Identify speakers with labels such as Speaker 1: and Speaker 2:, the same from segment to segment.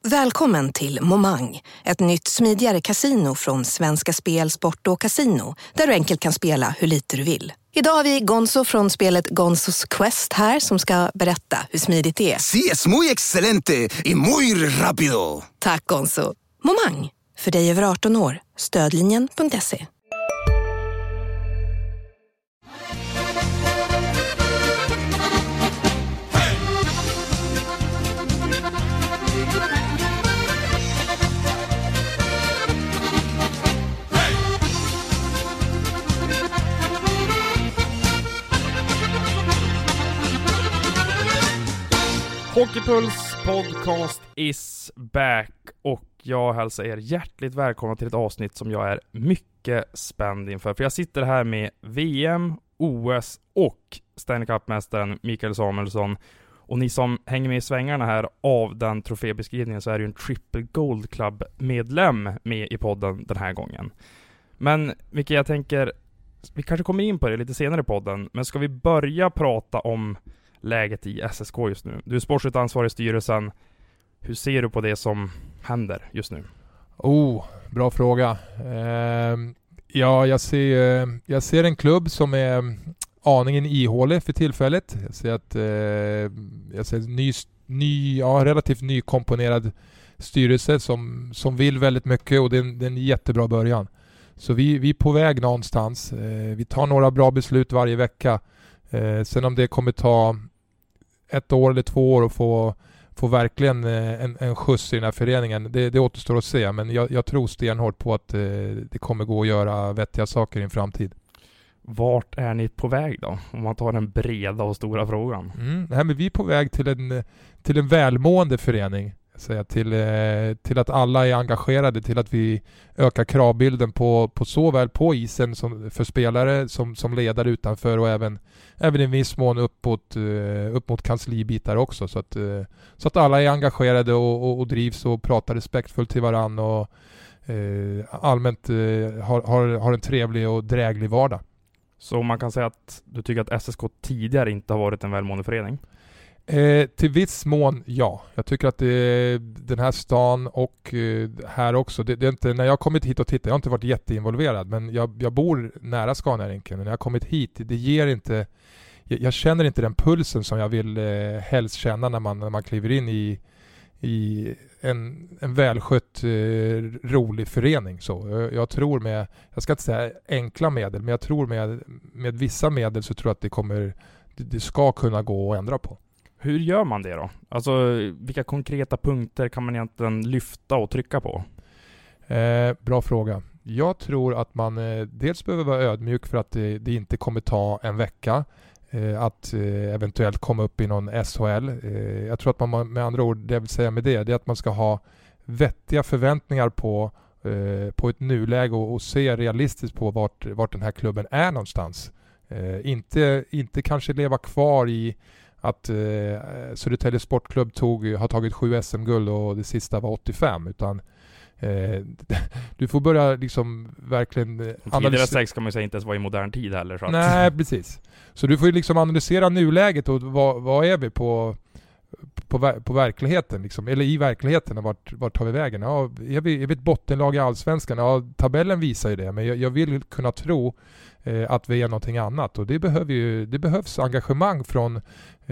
Speaker 1: Välkommen till Momang, ett nytt smidigare kasino från Svenska Spel, Sport och Casino, där du enkelt kan spela hur lite du vill. Idag har vi Gonzo från spelet Gonzos Quest här som ska berätta hur smidigt det är.
Speaker 2: Sí, es muy excelente y muy rápido.
Speaker 1: Tack Gonzo. Momang, för dig över 18 år. Stödlinjen.se.
Speaker 3: Hockeypuls podcast is back och jag hälsar er hjärtligt välkomna till ett avsnitt som jag är mycket spänd inför. För jag sitter här med VM, OS och Stanley Cup-mästaren Mikael Samuelsson. Och ni som hänger med i svängarna här av den trofébeskrivningen så är det ju en Triple Gold Club-medlem med i podden den här gången. Men Mikael, jag tänker, vi kanske kommer in på det lite senare i podden, men ska vi börja prata om läget i SSK just nu? Du är sportsligt ansvarig i styrelsen. Hur ser du på det som händer just nu?
Speaker 4: Bra fråga. Ja, jag ser en klubb som är aningen ihålig för tillfället. Jag ser att relativt nykomponerad styrelse som vill väldigt mycket, och det är en jättebra början. Så vi är på väg någonstans. Vi tar några bra beslut varje vecka. Sen om det kommer ta 1 år eller 2 år att få verkligen en skjuts i den här föreningen, det återstår att se. Men jag tror stenhårt på att det kommer gå att göra vettiga saker i en framtid. Vart är ni på väg då? Om man tar den breda och stora frågan. Men vi är på väg till en välmående förening. Till att alla är engagerade, till att vi ökar kravbilden på såväl på isen som för spelare som ledare utanför, och även i viss mån upp mot kanslibitar också, så att alla är engagerade och drivs och pratar respektfullt till varann och allmänt har en trevlig och dräglig vardag. Så man kan säga att du tycker att SSK tidigare inte har varit en välmående förening? Till viss mån, ja. Jag tycker att den här stan och här också, det är inte, när jag har kommit hit och tittat, jag har inte varit jätteinvolverad, men jag bor nära Scaniarinken, och när jag har kommit hit, det ger inte, jag känner inte den pulsen som jag vill helst känna när man kliver in i en välskött rolig förening. Så jag tror jag ska inte säga enkla medel, men jag tror med vissa medel så tror jag att det ska kunna gå att ändra på. Hur gör man det då? Alltså, vilka konkreta punkter kan man egentligen lyfta och trycka på? Bra fråga. Jag tror att man dels behöver vara ödmjuk för att det inte kommer ta en vecka att eventuellt komma upp i någon SHL. Jag tror att man, med andra ord, det jag vill säga med det är att man ska ha vettiga förväntningar på ett nuläge och se realistiskt på vart den här klubben är någonstans. Inte kanske leva kvar i att Södertälje Sportklubb har tagit 7 SM-guld och det sista var 85, utan du får börja liksom verkligen
Speaker 3: tidigare 6 kan man säga inte ens vara i modern tid heller, så att... Nej,
Speaker 4: precis. Så du får ju liksom analysera nuläget och vad är vi på verkligheten liksom, eller i verkligheten, och vart tar vi vägen? Ja, är vi ett bottenlag i Allsvenskan? Ja, tabellen visar ju det, men jag vill kunna tro att vi är någonting annat, och det behövs engagemang från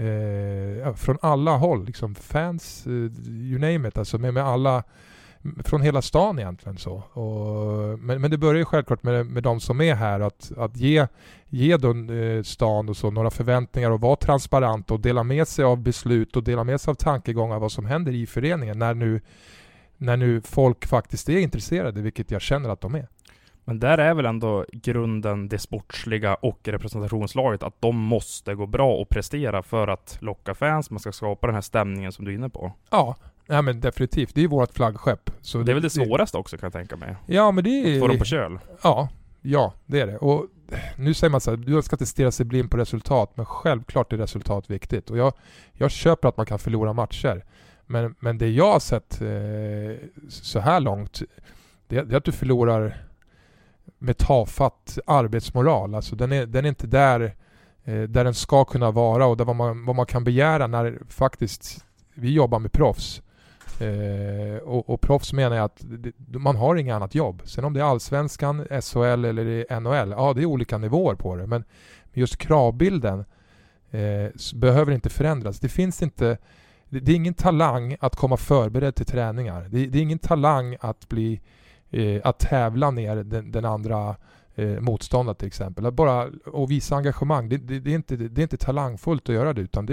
Speaker 4: alla håll liksom, fans, you name it, alltså med alla från hela stan egentligen så. Men det börjar ju självklart med de som är här, att ge stan och så några förväntningar och vara transparent och dela med sig av beslut och dela med sig av tankegångar vad som händer i föreningen när nu folk faktiskt är intresserade, vilket jag känner att de är. Men där är väl ändå grunden det sportsliga och representationslaget, att de måste gå bra och prestera för att locka fans. Man ska skapa den här stämningen som du är inne på. Ja, men definitivt. Det är vårt flaggskepp. Så det är väl det svåraste också, kan jag tänka mig. Ja, men det är... Få dem på köl. Ja, det är det. Och nu säger man så här, du ska inte stirra sig blind på resultat, men självklart är resultat viktigt. Och jag köper att man kan förlora matcher. Men det jag har sett så här långt, det är att du förlorar med tafatt arbetsmoral. Alltså den är inte där den ska kunna vara, och där vad man kan begära när faktiskt vi jobbar med proffs. Och proffs menar jag att man har inget annat jobb. Sen om det är allsvenskan, SHL eller NHL, ja det är olika nivåer på det. Men just kravbilden behöver inte förändras. Det finns inte, det är ingen talang att komma förberedd till träningar. Det är ingen talang att tävla ner den andra motståndare till exempel. Att bara och visa engagemang. Det är inte talangfullt att göra det, utan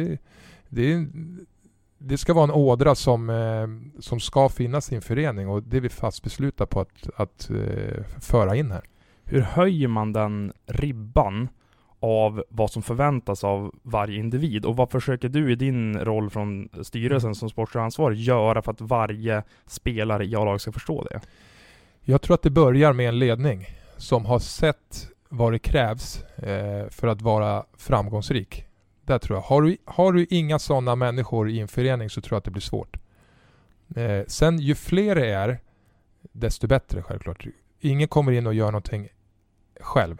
Speaker 4: det ska vara en ådra som ska finnas i en förening, och det är vi fast beslutade på att föra in här.
Speaker 3: Hur höjer man den ribban av vad som förväntas av varje individ, och vad försöker du i din roll från styrelsen som sportansvarig göra för att varje spelare i A-lag ska förstå det?
Speaker 4: Jag tror att det börjar med en ledning som har sett vad det krävs för att vara framgångsrik. Där tror jag. Har du inga sådana människor i en förening så tror jag att det blir svårt. Sen ju fler det är, desto bättre självklart. Ingen kommer in och gör någonting själv.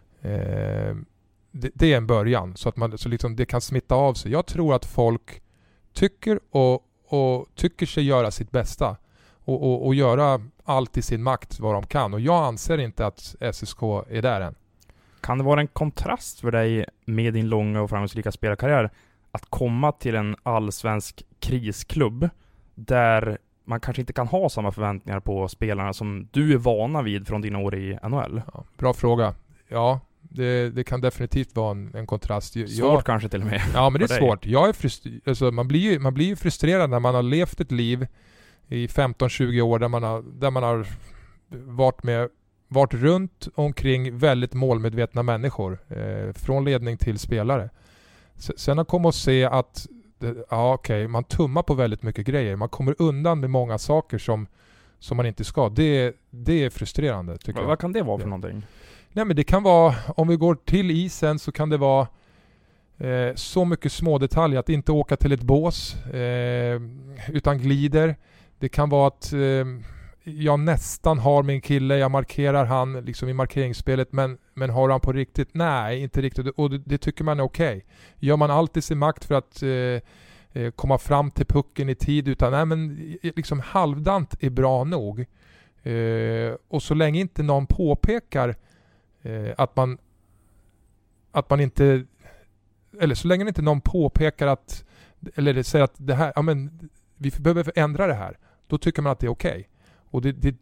Speaker 4: Det är en början så att så liksom det kan smitta av sig. Jag tror att folk tycker och tycker sig göra sitt bästa och göra allt i sin makt vad de kan. Och jag anser inte att SSK är där än.
Speaker 3: Kan det vara en kontrast för dig med din långa och framgångsrika spelarkarriär att komma till en allsvensk krisklubb där man kanske inte kan ha samma förväntningar på spelarna som du är vana vid från dina år i NHL?
Speaker 4: Ja, bra fråga. Ja, det kan definitivt vara en kontrast.
Speaker 3: Svårt kanske till och med.
Speaker 4: Ja, men det är svårt. Jag är alltså, man blir ju frustrerad när man har levt ett liv i 15-20 år där man har varit runt omkring väldigt målmedvetna människor från ledning till spelare. Sen har kommit att se att man tummar på väldigt mycket grejer. Man kommer undan med många saker som man inte ska. Det är frustrerande tycker jag.
Speaker 3: Vad kan det vara för någonting?
Speaker 4: Nej, men det kan vara, om vi går till isen så kan det vara så mycket små detaljer. Att inte åka till ett bås utan glider. Det kan vara att jag nästan har min kille, jag markerar han liksom i markeringsspelet, men har han på riktigt? Nej, inte riktigt. Och det tycker man är okej. Gör man alltid sin makt för att komma fram till pucken i tid, utan nej, men liksom halvdant är bra nog. Och så länge inte någon påpekar att man inte, eller så länge inte någon påpekar att, eller säger att det här, ja men vi behöver ändra det här, då tycker man att det är okej. Och det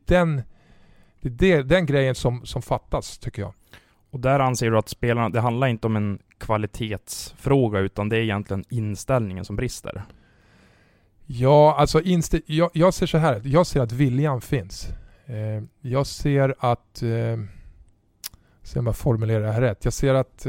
Speaker 4: är den grejen som fattas, tycker jag.
Speaker 3: Och där anser du att spelarna, det handlar inte om en kvalitetsfråga, utan det är egentligen inställningen som brister?
Speaker 4: Ja, alltså jag ser så här. Jag ser att viljan finns. Jag ser att se om jag formulerar det här rätt. Jag ser att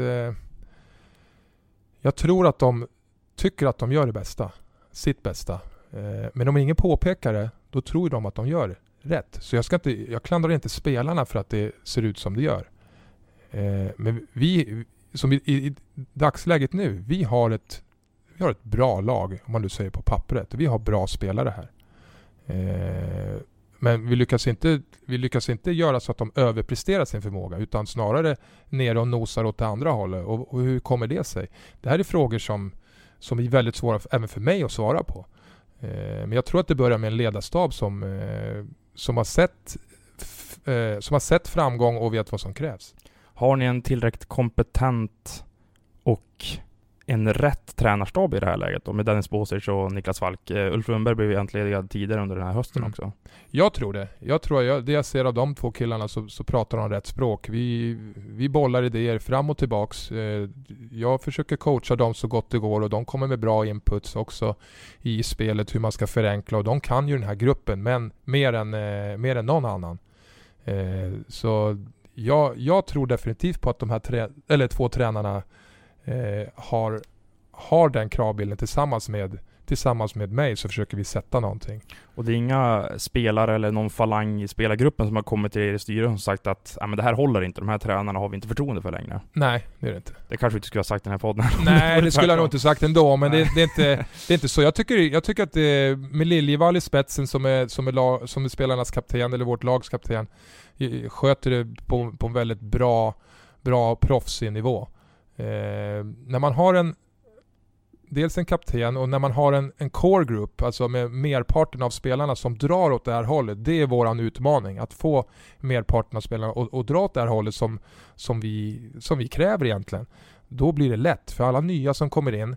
Speaker 4: jag tror att de tycker att de gör det bästa. Sitt bästa. Men om ingen påpekar det, då tror de att de gör rätt. Så jag klandrar inte spelarna för att det ser ut som det gör. Men vi, som i dagsläget nu, vi har ett bra lag, om man nu säger på pappret. Vi har bra spelare här. Men vi lyckas inte göra så att de överpresterar sin förmåga, utan snarare ner och nosar åt det andra hållet. Och hur kommer det sig? Det här är frågor som är väldigt svåra även för mig att svara på. Men jag tror att det börjar med en ledarstab som har sett framgång och vet vad som krävs.
Speaker 3: Har ni en tillräckligt kompetent och en rätt tränarstab i det här läget då, med Dennis Bosic och Niklas Falk? Ulf Lundberg blev entledigad tidigare under den här hösten också.
Speaker 4: Jag tror det. Det jag ser av de två killarna så pratar de rätt språk. Vi bollar idéer fram och tillbaks. Jag försöker coacha dem så gott det går, och de kommer med bra inputs också i spelet, hur man ska förenkla, och de kan ju den här gruppen, men mer än någon annan. Så jag tror definitivt på att de här två tränarna har den kravbilden tillsammans med mig, så försöker vi sätta någonting. Och
Speaker 3: det är inga spelare eller någon falang i spelargruppen som har kommit till er i styrelsen och sagt att men det här håller inte, de här tränarna har vi inte förtroende för längre?
Speaker 4: Nej, det är det inte.
Speaker 3: Det kanske vi inte skulle ha sagt i den här podden.
Speaker 4: Nej, det skulle jag nog inte sagt ändå, men det är inte så. Jag tycker att det med Liljevall i spetsen som är spelarnas kapten, eller vårt lags kapten, sköter det på en väldigt bra proffsig nivå. När dels en kapten, och när man har en core group, alltså med merparten av spelarna som drar åt det här hållet, det är våran utmaning, att få merparten av spelarna och dra åt det här hållet som vi kräver egentligen. Då blir det lätt, för alla nya som kommer in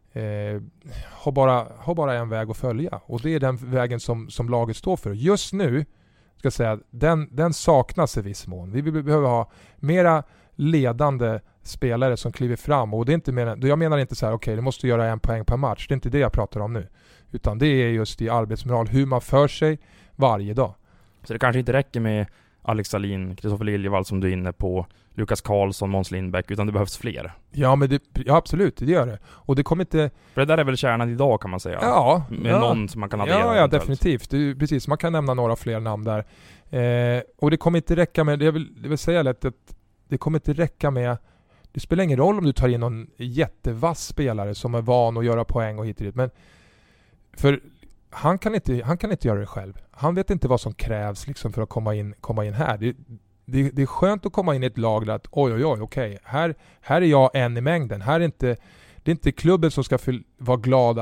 Speaker 4: har bara en väg att följa, och det är den vägen som laget står för. Just nu ska jag säga, den saknas i viss mån. Vi behöver ha mera ledande spelare som kliver fram, och det är inte jag menar inte så här, okej, du måste göra 1 poäng per match. Det är inte det jag pratar om nu, utan det är just i arbetsmoral, hur man för sig varje dag.
Speaker 3: Så det kanske inte räcker med Alex Salin, Kristoffer Liljevall som du är inne på, Lukas Karlsson, Måns Lindbäck, utan det behövs fler.
Speaker 4: Ja, men absolut, det gör det. Och det kommer inte...
Speaker 3: För det där är väl kärnan idag, kan man säga.
Speaker 4: Ja.
Speaker 3: Med någon som man kan addera.
Speaker 4: Ja, definitivt. Precis, man kan nämna några fler namn där. Och det kommer inte räcka med... Det vill säga lätt att det kommer inte räcka med... Det spelar ingen roll om du tar in någon jättevass spelare som är van att göra poäng och hit och dit. Men för han kan inte göra det själv. Han vet inte vad som krävs liksom för att komma in här. Det är skönt att komma in i ett lag där att okej, här är jag en i mängden. Det är inte klubben som ska vara glad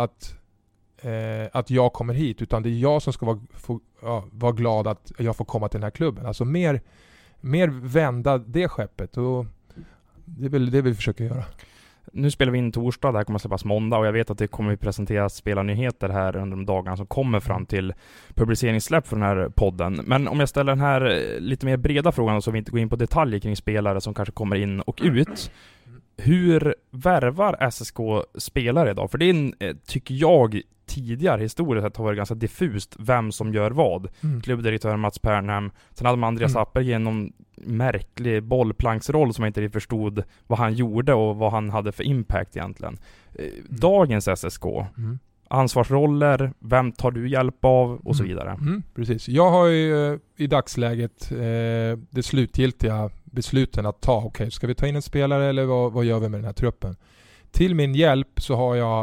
Speaker 4: att jag kommer hit, utan det är jag som ska vara glad att jag får komma till den här klubben. Alltså mer vända det skeppet, och det är väl det vi försöker göra.
Speaker 3: Nu spelar vi in torsdag, det här kommer att släppas måndag, och jag vet att det kommer att presenteras spelarnyheter här under de dagarna som kommer fram till publiceringssläpp för den här podden. Men om jag ställer den här lite mer breda frågan, så vi inte går in på detaljer kring spelare som kanske kommer in och ut. Hur värvar SSK spelare idag? För det tycker jag tidigare historiskt sett har varit ganska diffust vem som gör vad. Klubbdirektör Mats Pernhem. Sen hade man Andreas Apper genom märklig bollplanksroll som jag inte förstod vad han gjorde och vad han hade för impact egentligen. Dagens SSK. Ansvarsroller, vem tar du hjälp av och så vidare.
Speaker 4: Precis. Jag har ju i dagsläget det slutgiltiga besluten att ta. Okej, ska vi ta in en spelare eller vad gör vi med den här truppen? Till min hjälp så har jag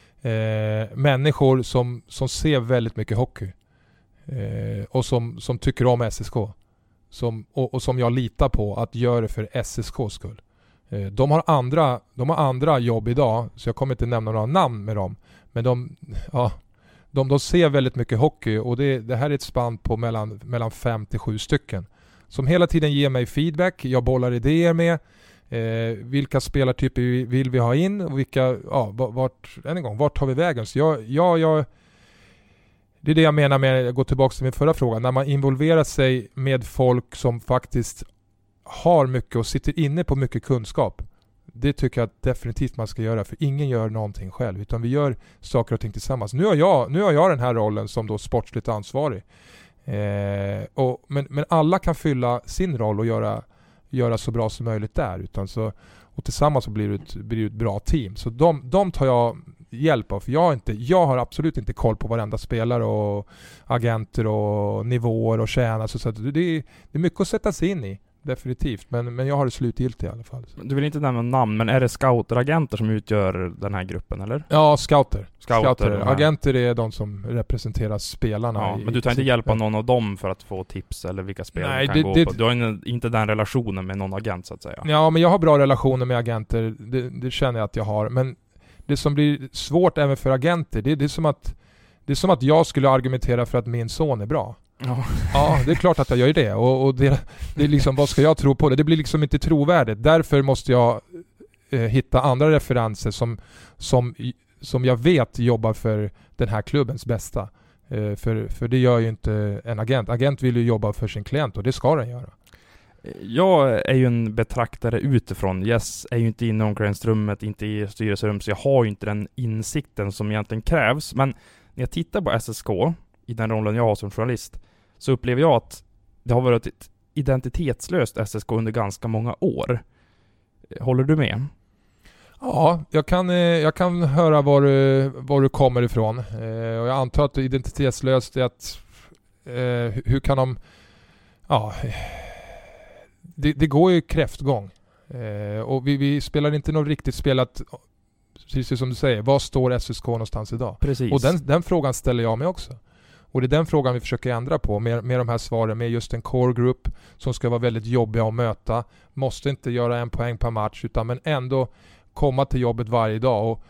Speaker 4: människor som ser väldigt mycket hockey och som tycker om SSK, och som jag litar på att göra det för SSKs skull. De har andra jobb idag, så jag kommer inte nämna några namn med dem, men de ser väldigt mycket hockey, och det här är ett spann på mellan 5 till 7 stycken som hela tiden ger mig feedback. Jag bollar idéer med vilka spelartyper vill vi ha in, och vilka, vart tar vi vägen? Så jag det är det jag menar med att gå tillbaka till min förra fråga. När man involverar sig med folk som faktiskt har mycket och sitter inne på mycket kunskap, det tycker jag definitivt man ska göra, för ingen gör någonting själv, utan vi gör saker och ting tillsammans. Nu har jag den här rollen som då sportsligt ansvarig, men alla kan fylla sin roll och göra så bra som möjligt där, och tillsammans så blir det ett bra team. Så de tar jag hjälp av, för jag har absolut inte koll på varenda spelare och agenter och nivåer och tjänar, så det är mycket att sätta sig in i, definitivt, men jag har det slutgiltigt i alla fall.
Speaker 3: Du vill inte nämna namn, men är det scouter, agenter som utgör den här gruppen, eller?
Speaker 4: Ja, scouter.
Speaker 3: Ja.
Speaker 4: Agenter är de som representerar spelarna.
Speaker 3: Ja, men du tar inte hjälp av någon av dem för att få tips eller vilka spelare kan gå på? Du har inte den relationen med någon agent, så att säga.
Speaker 4: Ja, men jag har bra relationer med agenter. Det känner jag att jag har. Men det som blir svårt även för agenter, det är som att jag skulle argumentera för att min son är bra. Ja, det är klart att jag gör det. Och det är liksom, vad ska jag tro på det? Det blir liksom inte trovärdigt. Därför måste jag hitta andra referenser som jag vet jobbar för den här klubbens bästa. För det gör ju inte en agent. Agent vill ju jobba för sin klient, och det ska den göra.
Speaker 3: Jag är ju en betraktare utifrån. Yes, är ju inte inne i omklädningsrummet, inte i styrelserum, så jag har ju inte den insikten som egentligen krävs. Men när jag tittar på SSK, i den rollen jag har som journalist, så upplever jag att det har varit ett identitetslöst SSK under ganska många år. Håller du med?
Speaker 4: Ja, jag kan höra var du kommer ifrån. Och jag antar att identitetslöst är att hur kan de... Ja, det går ju kräftgång. Och vi spelar inte något riktigt spel att, precis som du säger, vad står SSK någonstans idag?
Speaker 3: Precis.
Speaker 4: Och den frågan ställer jag mig också. Och det är den frågan vi försöker ändra på med de här svaren, med just en core group som ska vara väldigt jobbiga att möta. Måste inte göra 1 poäng per match, utan men ändå komma till jobbet varje dag. Och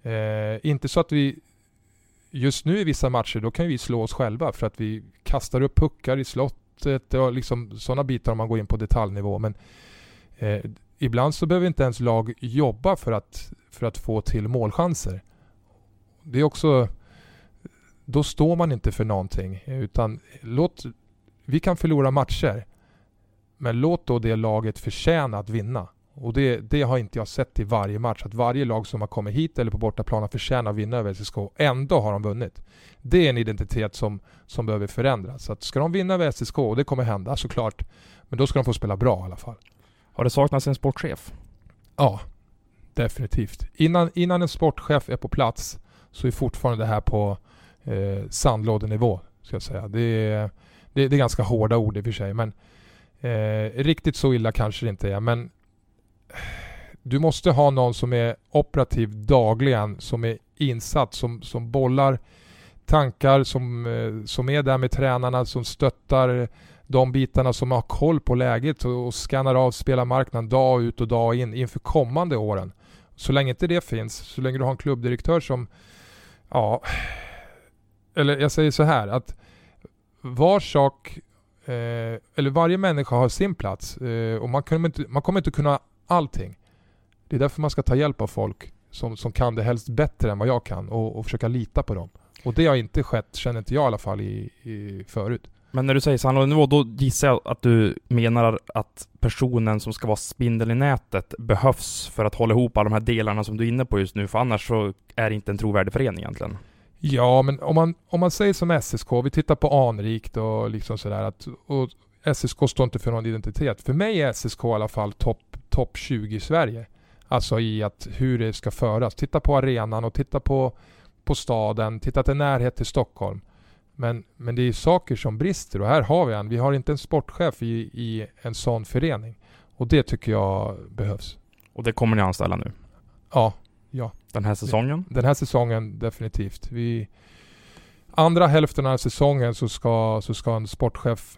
Speaker 4: Inte så att vi just nu i vissa matcher, då kan vi slå oss själva för att vi kastar upp puckar i slottet och liksom sådana bitar om man går in på detaljnivå. Men ibland så behöver inte ens lag jobba för att få till målchanser. Det är också, då står man inte för någonting, utan vi kan förlora matcher, men låt då det laget förtjäna att vinna. Och det har inte jag sett i varje match, att varje lag som har kommit hit eller på bortaplan har förtjänat att vinna över SSK, ändå har de vunnit. Det är en identitet som behöver förändras. Så att ska de vinna över SSK, och det kommer hända såklart, men då ska de få spela bra i alla fall.
Speaker 3: Har det saknats en sportchef?
Speaker 4: Ja, definitivt. Innan en sportchef är på plats så är fortfarande det här på sandlådenivå, ska jag säga. Det är ganska hårda ord i och för sig, men riktigt så illa kanske det inte är. Men du måste ha någon som är operativ dagligen, som är insatt, som bollar tankar, som är där med tränarna, som stöttar de bitarna, som har koll på läget och skannar av spelarmarknaden dag ut och dag in inför kommande åren. Så länge inte det finns, så länge du har en klubbdirektör som, ja, eller jag säger så här, att varje människa har sin plats, och man kommer inte kunna allting. Det är därför man ska ta hjälp av folk som kan det helst bättre än vad jag kan, och försöka lita på dem. Och det har inte skett, känner inte jag i alla fall, i förut.
Speaker 3: Men när du säger sandlådenivå, då gissar jag att du menar att personen som ska vara spindel i nätet behövs för att hålla ihop alla de här delarna som du är inne på just nu, för annars så är det inte en trovärdig förening egentligen. Ja,
Speaker 4: men om man säger som SSK, vi tittar på anrikt och liksom sådär, och SSK står inte för någon identitet. För mig är SSK i alla fall topp 20 i Sverige. Alltså i att hur det ska föras. Titta på arenan och titta på staden, titta till närhet till Stockholm. Men det är saker som brister, och här har vi har inte en sportchef i en sån förening. Och det tycker jag behövs.
Speaker 3: Och det kommer ni anställa nu?
Speaker 4: Ja.
Speaker 3: Den här säsongen?
Speaker 4: Den här säsongen definitivt. Andra hälften av säsongen så ska en sportchef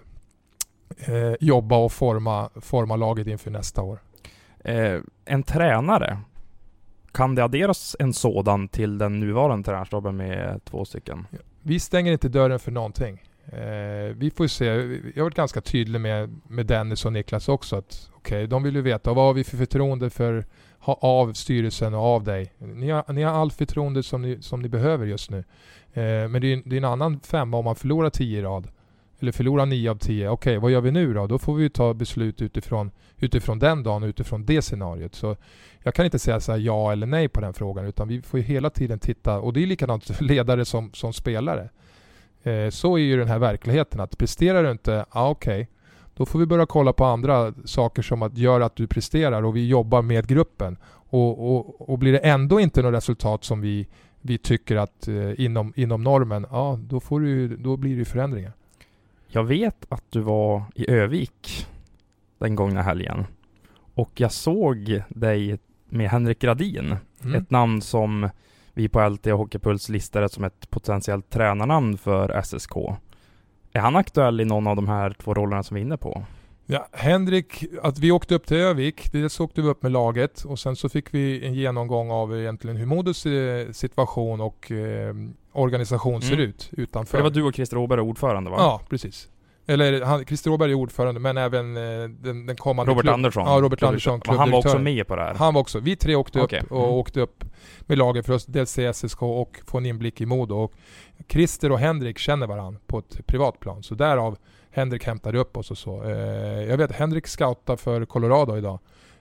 Speaker 4: jobba och forma laget inför nästa år.
Speaker 3: En tränare, kan det adderas en sådan till den nuvarande tränarstaben med 2 stycken?
Speaker 4: Vi stänger inte dörren för någonting. Vi får se. Jag har varit ganska tydlig med Dennis och Niklas också, att de vill ju veta vad har vi för förtroende av styrelsen och av dig. Ni har allt förtroende som ni behöver just nu. Men det är en annan femma om man förlorar 10 i rad. Eller förlorar 9 av 10. Okej, vad gör vi nu då? Då får vi ta beslut utifrån den dagen, utifrån det scenariot. Så jag kan inte säga så här ja eller nej på den frågan, utan vi får ju hela tiden titta. Och det är likadant för ledare som spelare. Så är ju den här verkligheten, att presterar du inte, då får vi börja kolla på andra saker som att göra att du presterar, och vi jobbar med gruppen. Och blir det ändå inte något resultat som vi tycker att inom normen, då blir det förändringar.
Speaker 3: Jag vet att du var i Övik den gångna helgen, och jag såg dig med Henrik Gradin, ett namn som vi på LT och Hockeypuls listade som ett potentiellt tränarnamn för SSK. Är han aktuell i någon av de här 2 rollerna som vi är inne på?
Speaker 4: Ja, Henrik, att vi åkte upp till Övik, dels åkte vi upp med laget, och sen så fick vi en genomgång av egentligen hur Modos situation och organisation ser ut utanför.
Speaker 3: För det var du och Christer Åberg ordförande, va?
Speaker 4: Ja, precis. Eller Christer Åberg är ordförande, men även den kommande
Speaker 3: Robert Andersson.
Speaker 4: Ja, Robert Andersson,
Speaker 3: han var också med på det här.
Speaker 4: Han var också. Vi 3 åkte upp och åkte upp med laget för att dels se SSK och få en inblick i Modo. Och Christer och Henrik känner varandra på ett privat plan. Så därav Henrik hämtade upp oss och så. Jag vet, Henrik scoutar för Colorado idag.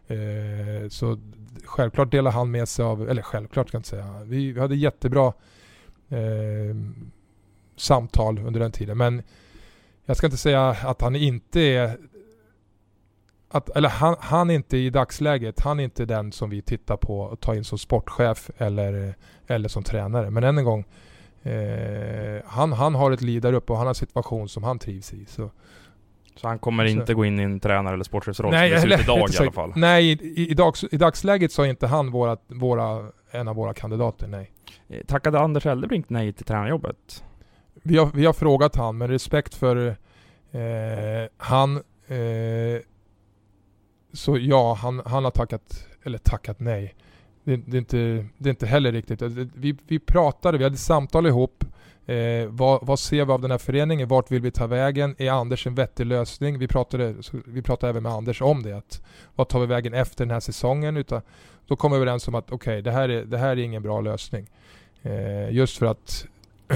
Speaker 4: Så självklart delar han med sig av, eller självklart kan jag inte säga. Vi hade jättebra samtal under den tiden. Men jag ska inte säga att han inte är han inte i dagsläget, han är inte den som vi tittar på att ta in som sportchef eller som tränare. Men än en gång, han har ett liv där uppe och han har en situation som han trivs i. Så
Speaker 3: han kommer inte gå in i en tränare eller sportchefsroll
Speaker 4: som det
Speaker 3: ser ut idag i alla fall?
Speaker 4: Nej, i dagsläget så är inte han en av våra kandidater, nej.
Speaker 3: Tackade Anders Eldebrink nej till tränarjobbet?
Speaker 4: Vi har frågat han, men respekt för han så ja, han har tackat nej. det är inte heller riktigt. Vi pratade, vi hade samtal ihop. Vad ser vi av den här föreningen? Vart vill vi ta vägen? Är Anders en vettig lösning? Vi pratade även med Anders om det. Vad tar vi vägen efter den här säsongen? Då kom vi överens om att okej, det här är ingen bra lösning. Just för att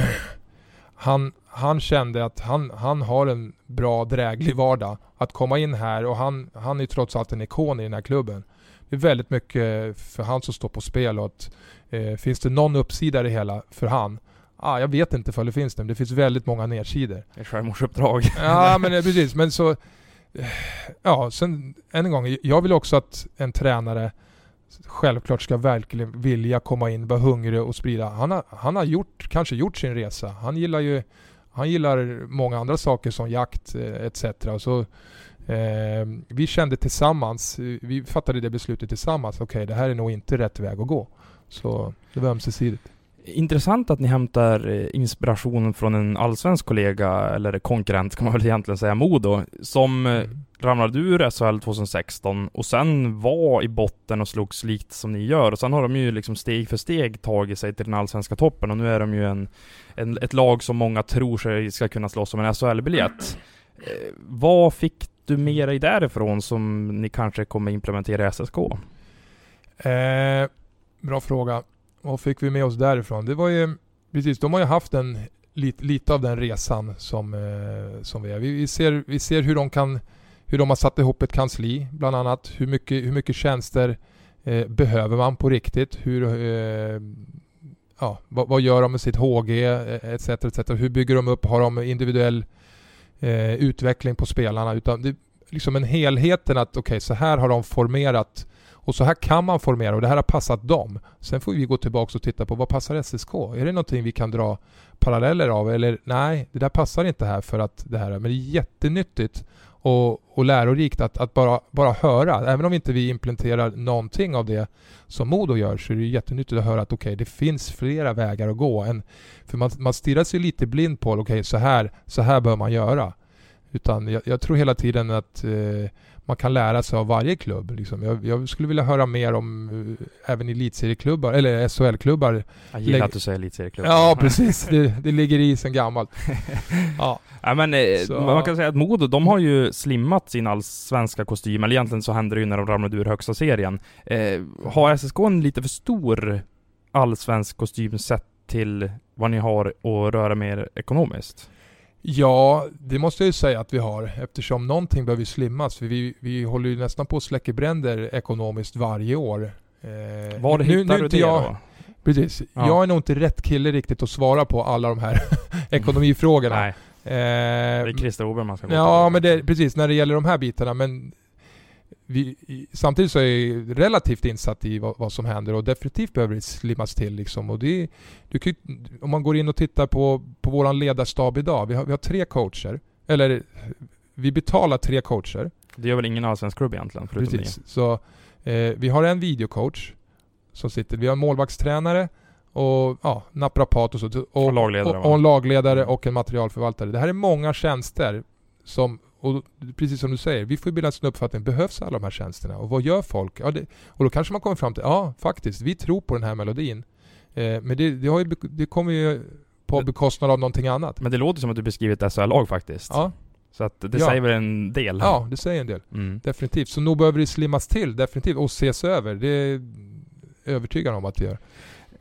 Speaker 4: han kände att han har en bra, dräglig vardag. Att komma in här, och han är trots allt en ikon i den här klubben. Det är väldigt mycket för han som står på spel, och att finns det någon uppsida i det hela för han? Jag vet inte för det finns det, men det finns väldigt många nedsidor.
Speaker 3: Det är självmordsuppdrag.
Speaker 4: Ja, men precis. Men så, sen än en gång, jag vill också att en tränare självklart ska verkligen vilja komma in, vara hungrig och sprida. Han har kanske gjort sin resa. Han gillar många andra saker som jakt etc. Så vi kände tillsammans, vi fattade det beslutet tillsammans. Okej, det här är nog inte rätt väg att gå. Så det var ömsesidigt.
Speaker 3: Intressant att ni hämtar inspiration från en allsvensk kollega, eller konkurrent kan man väl egentligen säga, Modo, som ramlade ur SHL 2016 och sen var i botten och slogs likt som ni gör. Och sen har de ju liksom steg för steg tagit sig till den allsvenska toppen, och nu är de ju ett lag som många tror sig ska kunna slåss om en SHL-biljett. Vad fick du med dig därifrån som ni kanske kommer implementera i SSK?
Speaker 4: Bra fråga. Vad fick vi med oss därifrån? Det var ju precis, de har ju haft lite av den resan som vi är. Vi ser hur de har satt ihop ett kansli, bland annat. Hur mycket tjänster behöver man på riktigt? Vad gör de med sitt HG etc. Hur bygger de upp? Har de individuell utveckling på spelarna? Utan det är liksom en helheten att okej, så här har de formerat. Och så här kan man formera, och det här har passat dem. Sen får vi gå tillbaka och titta på vad passar SSK. Är det någonting vi kan dra paralleller av? Eller nej, det där passar inte här för att det här. Men det är jättenyttigt och lärorikt att bara höra. Även om inte vi implementerar någonting av det som Modo gör, så är det jättenyttigt att höra att okej, det finns flera vägar att gå. För man stirrar sig lite blind på okej, så här bör man göra. Utan jag tror hela tiden att man kan lära sig av varje klubb. Liksom. Jag skulle vilja höra mer om även elitserieklubbar eller SHL-klubbar.
Speaker 3: Jag gillar att du säger elitserieklubbar.
Speaker 4: Ja, precis. Det ligger i sen gammalt. Ja.
Speaker 3: Ja, men man kan säga att Modo, de har ju slimmat sin allsvenska kostym. Eller egentligen så händer det ju när de ramlade ur högsta serien. Har SSK en lite för stor allsvensk kostym sett till vad ni har att röra mer ekonomiskt?
Speaker 4: Ja, det måste jag ju säga att vi har, eftersom någonting behöver slimmas. För vi håller ju nästan på att släcka bränder ekonomiskt varje år.
Speaker 3: Var hittar du det då?
Speaker 4: Precis. Ja. Jag är nog inte rätt kille riktigt att svara på alla de här ekonomifrågorna.
Speaker 3: Nej. Det är Christer Ober man ska gå
Speaker 4: till. Men precis, när det gäller de här bitarna. Men samtidigt så är jag relativt insatt i vad som händer, och definitivt behöver det slimmas till liksom. Och om man går in och tittar på våran ledarstab idag, vi har 3 coacher, eller vi betalar 3 coacher.
Speaker 3: Det gör väl ingen allsvensk klubb egentligen förutom
Speaker 4: precis. Så vi har en videocoach som sitter, vi har en målvaktstränare och naprapat och lagledare, och en lagledare och en materialförvaltare. Det här är många tjänster och precis som du säger, vi får bilda en uppfattning, behövs alla de här tjänsterna? Och vad gör folk? Och då kanske man kommer fram till, faktiskt, vi tror på den här melodin. Men det kommer ju på bekostnad av någonting annat.
Speaker 3: Men det låter som att du beskrivit ett SHL-lag faktiskt.
Speaker 4: Ja.
Speaker 3: Så att det säger väl en del.
Speaker 4: Ja, det säger en del. Definitivt. Så nog behöver det slimmas till, definitivt, och ses över. Det är övertygad om att det gör.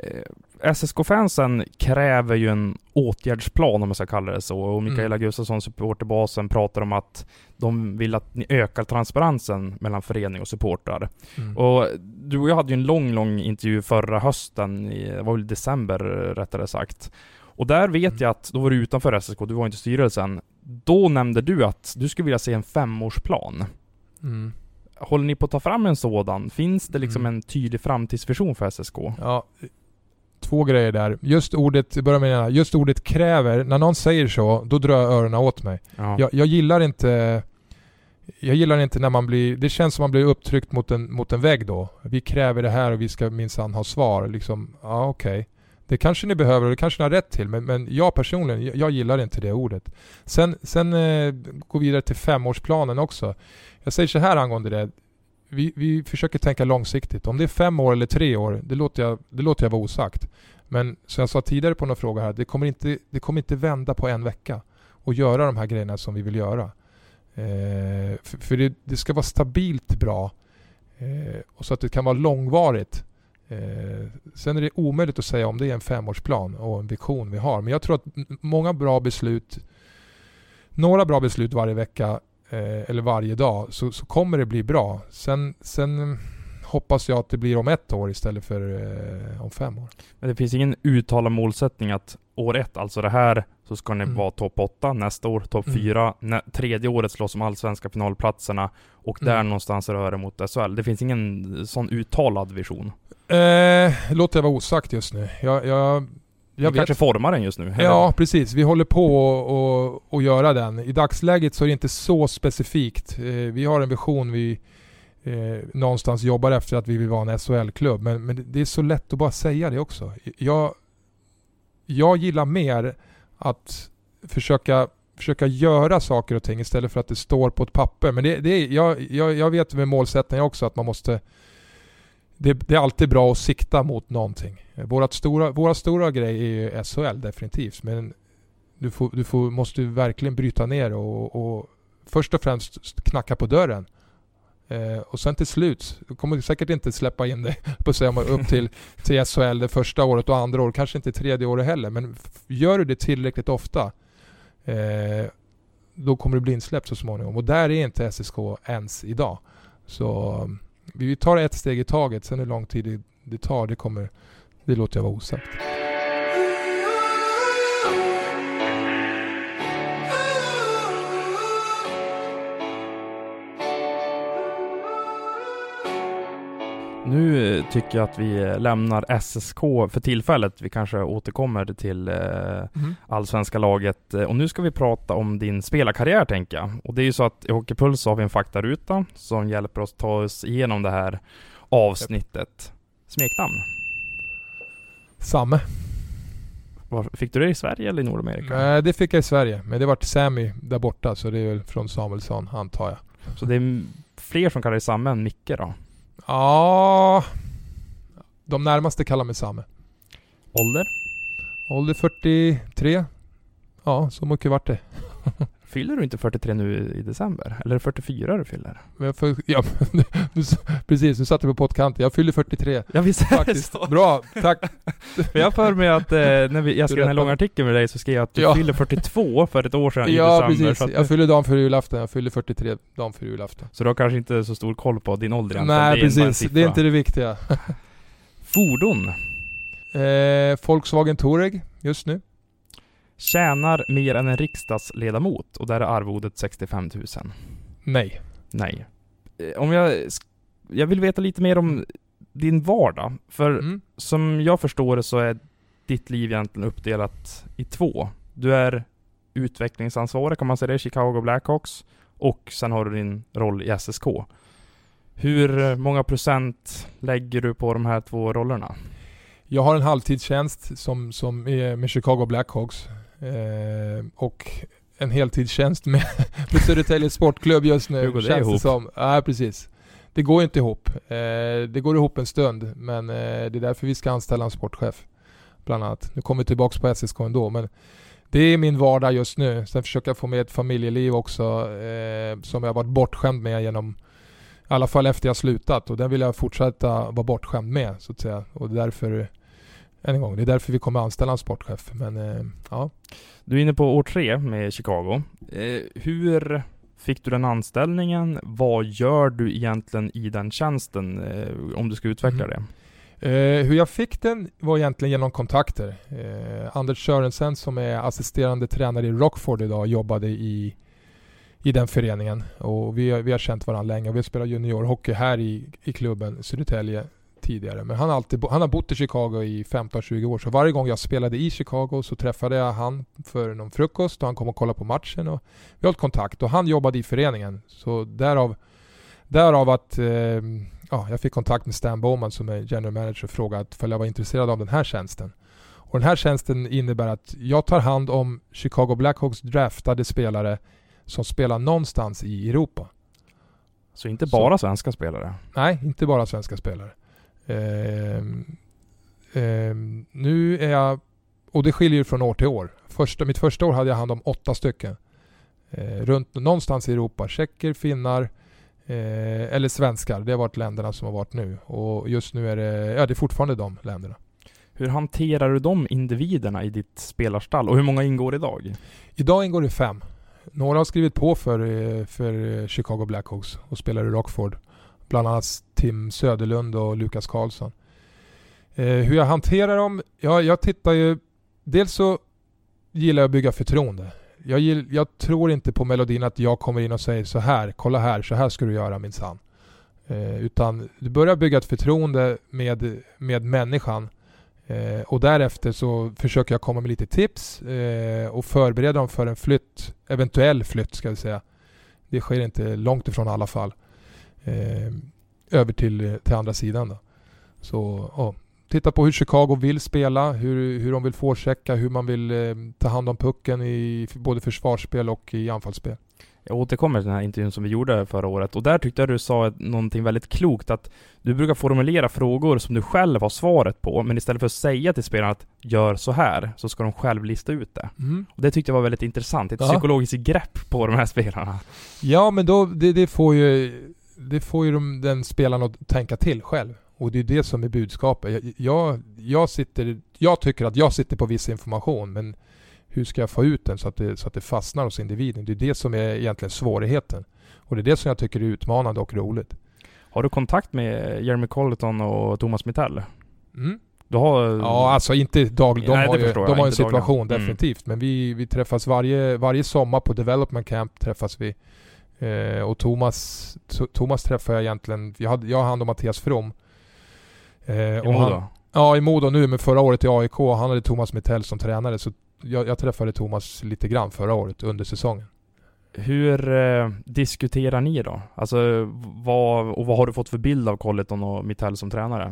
Speaker 3: SSK-fansen kräver ju en åtgärdsplan, om man ska kalla det så, och Mikaela Gustafsson, supporterbasen, pratar om att de vill att ni ökar transparensen mellan förening och supportrar. Och du och jag hade ju en lång intervju förra hösten, det var väl december rättare sagt, och där vet jag att då var du utanför SSK, du var inte i styrelsen. Då nämnde du att du skulle vilja se en 5-årsplan. Håller ni på att ta fram en sådan? Finns det liksom en tydlig framtidsvision för SSK?
Speaker 4: Ja, 2 grejer där. Just ordet kräver. När någon säger så, då drar jag öronen åt mig. Ja. Jag gillar inte när man blir, det känns som man blir upptryckt mot en vägg då. Vi kräver det här och vi ska minsann ha svar. Liksom, okej. Det kanske ni behöver och det kanske ni har rätt till. Men jag personligen, jag gillar inte det ordet. Sen går vi vidare till 5-årsplanen också. Jag säger så här angående det. vi försöker tänka långsiktigt. Om det är 5 år eller 3 år, det låter jag vara osagt. Men som jag sa tidigare på några frågor här, det kommer inte vända på en vecka och göra de här grejerna som vi vill göra. För det ska vara stabilt bra och så att det kan vara långvarigt. Sen är det omöjligt att säga om det är en 5-årsplan och en vision vi har. Men jag tror att några bra beslut varje vecka eller varje dag så kommer det bli bra. Sen hoppas jag att det blir om 1 år istället för om 5 år.
Speaker 3: Men det finns ingen uttalad målsättning att år 1, alltså det här, så ska ni vara topp 8, nästa år topp 4, tredje året slåss om allsvenska finalplatserna och där någonstans rör det mot SHL. Det finns ingen sån uttalad vision.
Speaker 4: Låter jag vara osagt just nu. Jag
Speaker 3: kanske formar den just nu.
Speaker 4: Ja, precis. Vi håller på att göra den. I dagsläget så är det inte så specifikt. Vi har en vision vi någonstans jobbar efter att vi vill vara en SHL-klubb. Men det är så lätt att bara säga det också. Jag gillar mer att försöka göra saker och ting istället för att det står på ett papper. Men jag vet med målsättningen också att man måste... Det är alltid bra att sikta mot någonting. Våra stora grej är ju SHL definitivt. Men måste verkligen bryta ner och först och främst knacka på dörren. Och sen till slut, du kommer säkert inte släppa in dig på sig upp till SHL det första året och andra år, kanske inte tredje året heller. Men gör du det tillräckligt ofta, då kommer du bli insläppt så småningom. Och där är inte SSK ens idag. Så vi tar ett steg i taget, sen hur lång tid det tar, det låter jag vara osagt.
Speaker 3: Nu tycker jag att vi lämnar SSK för tillfället. Vi kanske återkommer till allsvenska laget. Och nu ska vi prata om din spelarkarriär, tänker jag. Och det är ju så att i Hockeypuls har vi en faktaruta som hjälper oss ta oss igenom det här avsnittet. Smeknamn?
Speaker 4: Samme.
Speaker 3: Fick du det i Sverige eller i Nordamerika?
Speaker 4: Nej, det fick jag i Sverige. Men det var till Sammy där borta, så det är väl från Samuelsson, antar jag.
Speaker 3: Så det är fler som kallar dig Samme än Micke då?
Speaker 4: Ja, de närmaste kallar mig Samme. Ålder 43. Ja, så mycket vart det.
Speaker 3: Fyller du inte 43 nu i december? Eller är det 44 du fyller?
Speaker 4: Precis, nu satt du på pottkanten. Jag fyller 43.
Speaker 3: Ja, visst är det så.
Speaker 4: Bra, tack.
Speaker 3: För jag för mig att när jag skrev den här långa artikeln med dig så skrev jag att du fyller 42 för ett år sedan i december.
Speaker 4: Ja, precis.
Speaker 3: Så att
Speaker 4: jag fyller dagen för julafton. Jag fyller 43 dagen för julafton.
Speaker 3: Så du har kanske inte så stor koll på din ålder?
Speaker 4: Nej, precis. Det är inte det viktiga.
Speaker 3: Fordon?
Speaker 4: Volkswagen Touareg just nu.
Speaker 3: Tjänar mer än en riksdagsledamot och där är arvodet 65 000.
Speaker 4: Nej.
Speaker 3: Om jag vill veta lite mer om din vardag. För som jag förstår det så är ditt liv egentligen uppdelat i 2. Du är utvecklingsansvarig, kan man säga det, i Chicago Blackhawks. Och sen har du din roll i SSK. Hur många procent lägger du på de här 2 rollerna?
Speaker 4: Jag har en halvtidstjänst som är med Chicago Blackhawks och en heltidstjänst med Södertälje Sportklubb just nu.
Speaker 3: Hur går det ihop?
Speaker 4: Ja, precis. Det går inte ihop. Det går ihop en stund, men det är därför vi ska anställa en sportchef bland annat. Nu kommer vi tillbaka på SSK ändå, men det är min vardag just nu. Sen försöker jag få med ett familjeliv också som jag har varit bortskämd med genom, i alla fall efter jag slutat, och den vill jag fortsätta vara bortskämd med, så att säga. Och därför, än en gång, det är därför vi kommer anställa en sportchef. Men ja. Du
Speaker 3: är inne på år 3 med Chicago. Hur fick du den anställningen? Vad gör du egentligen i den tjänsten om du ska utveckla det?
Speaker 4: Hur jag fick den var egentligen genom kontakter. Anders Sörensen som är assisterande tränare i Rockford idag jobbade i den föreningen, och vi har känt varandra länge och vi har spelat juniorhockey här i klubben Södertälje tidigare. Men han har bott i Chicago i 15-20 år, så varje gång jag spelade i Chicago så träffade jag han för någon frukost och han kom och kollade på matchen och vi har ett kontakt, och han jobbade i föreningen, så därav att jag fick kontakt med Stan Bowman som är general manager och frågade om jag var intresserad av den här tjänsten. Och den här tjänsten innebär att jag tar hand om Chicago Blackhawks draftade spelare som spelar någonstans i Europa.
Speaker 3: Så inte bara svenska spelare?
Speaker 4: Nej, inte bara svenska spelare. Nu är jag, och det skiljer från år till år. Mitt första år hade jag hand om 8 stycken. Runt någonstans i Europa. Tjecker, finnar eller svenskar. Det har varit länderna som har varit nu. Och just nu är det är fortfarande de länderna.
Speaker 3: Hur hanterar du de individerna i ditt spelarstall? Och hur många ingår idag?
Speaker 4: Idag ingår det 5. Några har skrivit på för Chicago Blackhawks och spelar i Rockford. Bland annat Tim Söderlund och Lukas Karlsson. Hur jag hanterar dem? Jag tittar ju... Dels så gillar jag att bygga förtroende. Jag tror inte på melodin att jag kommer in och säger så här, kolla här, så här ska du göra minsann. Utan du börjar bygga ett förtroende med människan. Och därefter så försöker jag komma med lite tips och förbereda dem för en eventuell flytt ska vi säga. Det sker inte långt ifrån i alla fall. Över till andra sidan då. Så titta på hur Chicago vill spela, hur de vill forechecka, hur man vill ta hand om pucken i både försvarsspel och i anfallsspel.
Speaker 3: Jag återkommer till den här intervjun som vi gjorde förra året och där tyckte jag du sa någonting väldigt klokt, att du brukar formulera frågor som du själv har svaret på, men istället för att säga till spelarna att gör så här, så ska de själv lista ut det. Och det tyckte jag var väldigt intressant, ett psykologiskt grepp på de här spelarna. Ja, men då det får ju den spelaren att tänka till själv. Och det är det som är budskapet. Jag tycker att jag sitter på viss information, men hur ska jag få ut den så att det fastnar hos individen? Det är det som är egentligen svårigheten. Och det är det som jag tycker är utmanande och roligt. Har du kontakt med Jeremy Colleton och Thomas Mitell? Du har... Ja, alltså inte dagligen. De har en situation definitivt. Men vi träffas varje sommar på development camp träffas vi. Och Thomas träffar jag egentligen... Jag har hand om Mattias From. I Modo? Ja, i Modo nu, men förra året i AIK. Han hade Thomas Mitell som tränare, så jag träffade Thomas lite grann förra året under säsongen. Hur diskuterar ni då? Alltså, vad har du fått för bild av Colleton och Mitell som tränare?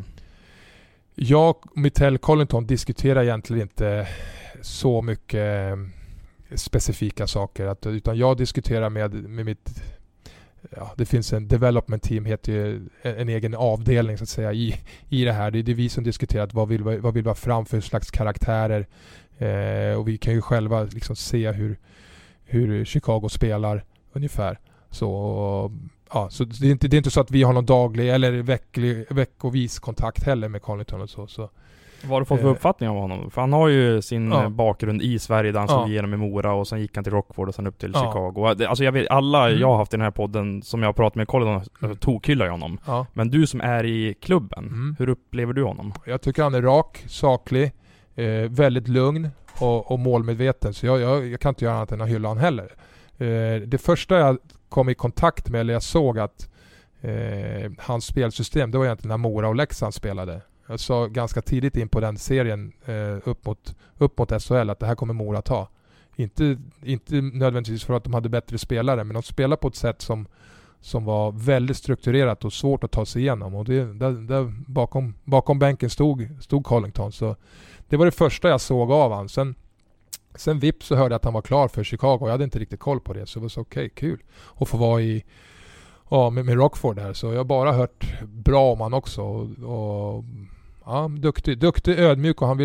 Speaker 3: Jag och Mitell Colleton diskuterar egentligen inte så mycket specifika saker. Utan jag diskuterar med mitt... Ja, det finns en development team, heter ju en egen avdelning så att säga i det här. Det är vi som diskuterar vad vill vi ha fram för slags karaktärer. Och vi kan ju själva liksom se hur Chicago spelar ungefär. Så det är inte så att vi har någon daglig eller veckovis kontakt heller med Colleton och så. Vad har du fått för uppfattning av honom? För han har ju sin bakgrund i Sverige där han såg igenom i Mora och sen gick han till Rockford och sen upp till Chicago. Alltså jag vet, alla jag har haft i den här podden som jag har pratat med Colleton tokhyllar honom. Men du som är i klubben, hur upplever du honom? Jag tycker han är rak, saklig, väldigt lugn och målmedveten. Så jag kan inte göra annat än att hylla han heller. Det första jag kom i kontakt med, eller jag såg att hans spelsystem, det var egentligen när Mora och Leksand spelade. Jag sa ganska tidigt in på den serien upp mot SHL att det här kommer Mora ta. Inte nödvändigtvis för att de hade bättre spelare, men de spelade på ett sätt som var väldigt strukturerat och svårt att ta sig igenom. Och där bakom bänken stod Collington. Så det var det första jag såg av han. Sen vips så hörde jag att han var klar för Chicago. Jag hade inte riktigt koll på det, så det var så okej, kul att få vara med Rockford här. Så jag har bara hört bra om han också. Och duktig, ödmjuk, och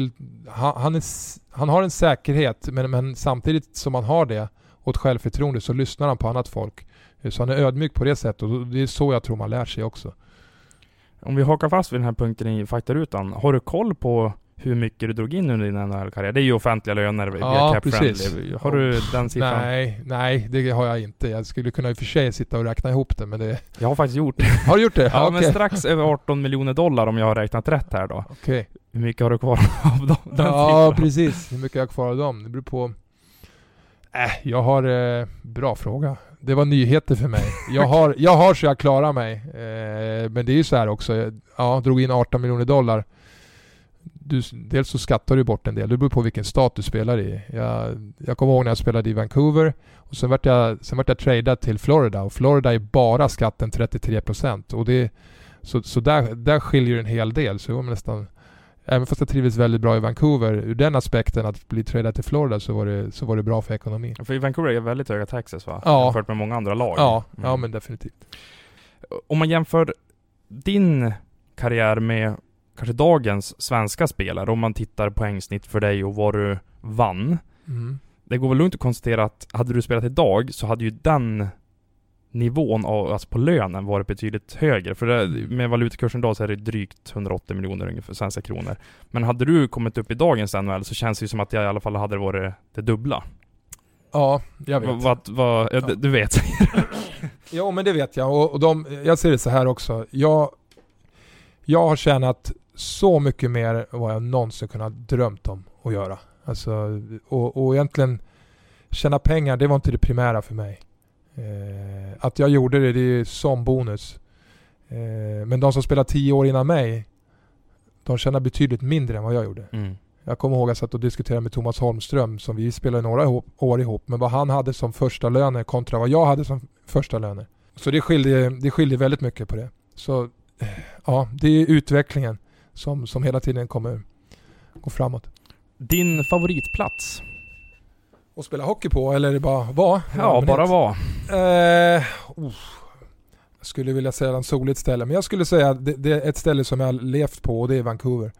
Speaker 3: han har en säkerhet, men samtidigt som han har det och ett självförtroende så lyssnar han på annat folk. Så han är ödmjuk på det sättet, och det är så jag tror man lär sig också. Om vi hakar fast vid den här punkten i faktarutan, har du koll på hur mycket du drog in under din NHL-karriär? Det är ju offentliga löner via Cap Friendly. Har du den siffran? Nej, det har jag inte. Jag skulle kunna i och för sig sitta och räkna ihop det, men det... Jag har faktiskt gjort det. Har du gjort det? Ja, okay. Men strax över $18 miljoner om jag har räknat rätt här då. Okej. Hur mycket har du kvar av dem? Ja, precis. Hur mycket jag har kvar av dem? Det beror på... jag har... bra fråga. Det var nyheter för mig. Jag har så jag klarar mig. Men det är ju så här också. Jag drog in $18 miljoner. Dels så skattar du bort en del. Det beror på vilken stat du spelar i. Jag kommer ihåg när jag spelade i Vancouver. Och sen vart jag tradad till Florida. Och Florida är bara skatten 33%. Och så där skiljer en hel del. Så jag nästan... Även fast jag trivdes väldigt bra i Vancouver, ur den aspekten att bli tradad till Florida, så var det bra för ekonomin. För i Vancouver är väldigt höga taxes, va? Ja. Jämfört med många andra lag. Ja, men definitivt. Om man jämför din karriär med kanske dagens svenska spelare, om man tittar poängsnitt för dig och vad du vann. Det går väl lugnt att konstatera att hade du spelat idag så hade ju den nivån av, alltså på lönen varit betydligt högre. För det, med valutakursen idag så är det drygt 180 miljoner ungefär svenska kronor. Men hade du kommit upp i dagens NHL så känns det ju som att jag i alla fall hade varit det dubbla.
Speaker 4: Ja, jag vet.
Speaker 3: Du vet.
Speaker 4: Ja, men det vet jag. Och jag ser det så här också. Jag har tjänat så mycket mer vad jag någonsin kunnat drömt om att göra. Alltså, och egentligen tjäna pengar, det var inte det primära för mig. Att jag gjorde det är som bonus. Men de som spelade 10 år innan mig, de tjänar betydligt mindre än vad jag gjorde. Jag kommer ihåg att jag satt och diskuterade med Thomas Holmström, som vi spelade några år ihop, men vad han hade som första löner kontra vad jag hade som första löner. Så det skiljer väldigt mycket på det. Så ja, det är utvecklingen som hela tiden kommer gå framåt.
Speaker 3: Din favoritplats?
Speaker 4: Att spela hockey på, eller är det bara vara?
Speaker 3: Ja, bara vara.
Speaker 4: Jag skulle vilja säga en soligt ställe, men jag skulle säga att det är ett ställe som jag har levt på, och det är Vancouver.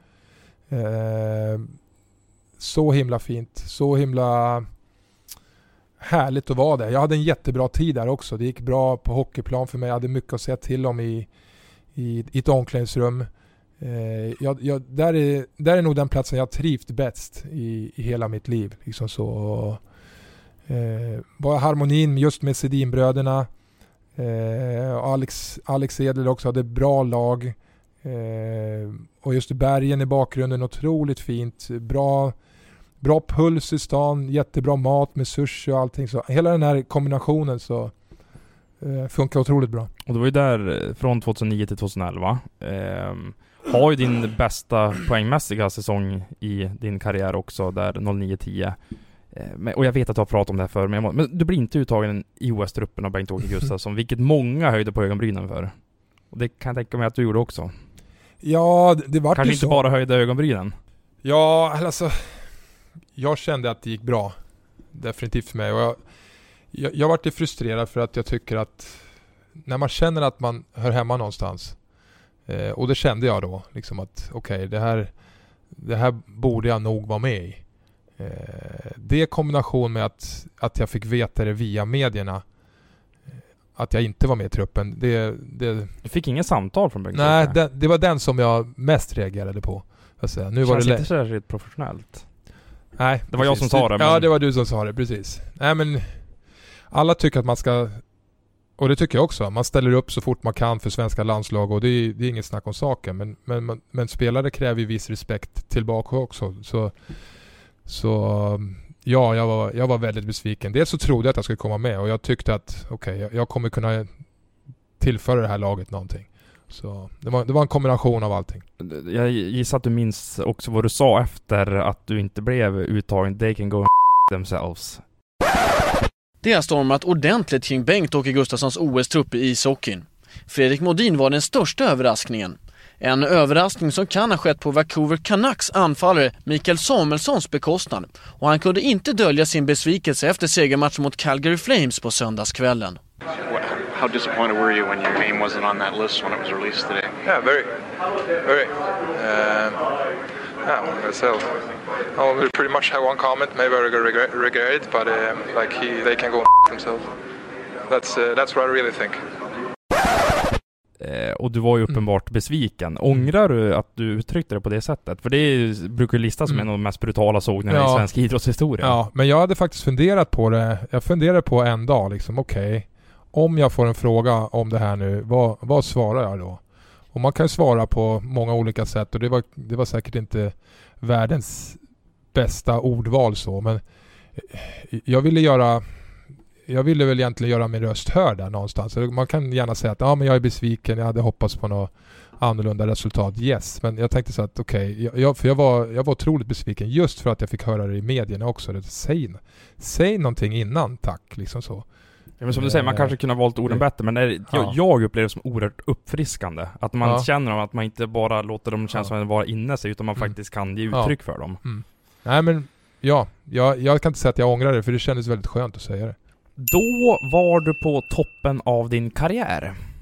Speaker 4: Så himla fint, så himla härligt att vara där. Jag hade en jättebra tid där också. Det gick bra på hockeyplan för mig. Jag hade mycket att säga till om i ett omklädningsrum. Där är nog den platsen jag trivt bäst i hela mitt liv. Liksom så. Bara harmonin just med Sedinbröderna. Alex Edler också hade bra lag. Och just bergen i bakgrunden, otroligt fint. Bra puls i stan, jättebra mat med sushi och allting. Så hela den här kombinationen så funkar otroligt bra.
Speaker 3: Och det var ju där från 2009 till 2011. Har ju din bästa poängmässiga säsong i din karriär också, där 09-10. Och jag vet att du har pratat om det här för mig. Men du blir inte uttagen i OS-truppen av Bengt-Åke Gustafsson, vilket många höjde på ögonbrynen för. Och det kan jag tänka mig att du gjorde också.
Speaker 4: Ja, det var
Speaker 3: kanske
Speaker 4: ju så.
Speaker 3: Inte bara höjde ögonbrynen.
Speaker 4: Ja, alltså jag kände att det gick bra. Definitivt för mig. Och jag var lite frustrerad för att jag tycker att när man känner att man hör hemma någonstans, och det kände jag då, liksom att okej, det här borde jag nog vara med i. Det i kombination med att jag fick veta det via medierna, att jag inte var med i truppen. Du
Speaker 3: fick ingen samtal från Bengt?
Speaker 4: Nej, det var den som jag mest reagerade på. Alltså, nu var det
Speaker 3: inte särskilt professionellt.
Speaker 4: Nej,
Speaker 3: det var jag som sa det. Men...
Speaker 4: Ja, det var du som sa det, precis. Nej, men alla tycker att man ska, och det tycker jag också, man ställer upp så fort man kan för svenska landslag, och det är inget snack om saken. Men spelare kräver ju viss respekt tillbaka också. Så ja, jag var väldigt besviken. Dels så trodde jag att jag skulle komma med, och jag tyckte att jag kommer kunna tillföra det här laget någonting. Så det var en kombination av allting.
Speaker 3: Jag gissar att du minns också vad du sa efter att du inte blev uttagen. They can go themselves.
Speaker 5: Det har stormat ordentligt kring Bengt-Åke Gustafssons OS-trupp i ishockeyn. Fredrik Modin var den största överraskningen. En överraskning som kan ha skett på Vancouver Canucks anfallare Mikael Samuelssons bekostnad. Och han kunde inte dölja sin besvikelse efter segermatchen mot Calgary Flames på söndagskvällen.
Speaker 6: How disappointed were you when your name wasn't on that list when it was released today?
Speaker 7: Yeah, very. Yeah, myself. I'll pretty much have one comment. Maybe I regret it, but they can go themselves. That's what I really think.
Speaker 3: Och du var ju uppenbart besviken. Ångrar du att du uttryckte det på det sättet? För det brukar listas som en av de mest brutala sågningarna i svensk idrottshistoria.
Speaker 4: Ja, men jag hade faktiskt funderat på det. Jag funderade på en dag liksom, okej, om jag får en fråga om det här nu, vad svarar jag då? Och man kan ju svara på många olika sätt, och det var säkert inte världens bästa ordval så, men jag ville väl egentligen göra min röst hörd där någonstans. Så man kan gärna säga att men jag är besviken, jag hade hoppats på något annorlunda resultat. Yes, men jag tänkte så att jag var otroligt besviken just för att jag fick höra det i medierna också. Säg någonting innan, tack, liksom så.
Speaker 3: Ja, men som du säger, man kanske kunde ha valt orden bättre, men jag upplever det som oerhört uppfriskande. Att man känner att man inte bara låter dem känna som att vara inne sig, utan man faktiskt kan ge uttryck för dem.
Speaker 4: Nej, men jag kan inte säga att jag ångrar det, för det kändes väldigt skönt att säga det.
Speaker 3: Då var du på toppen av din karriär.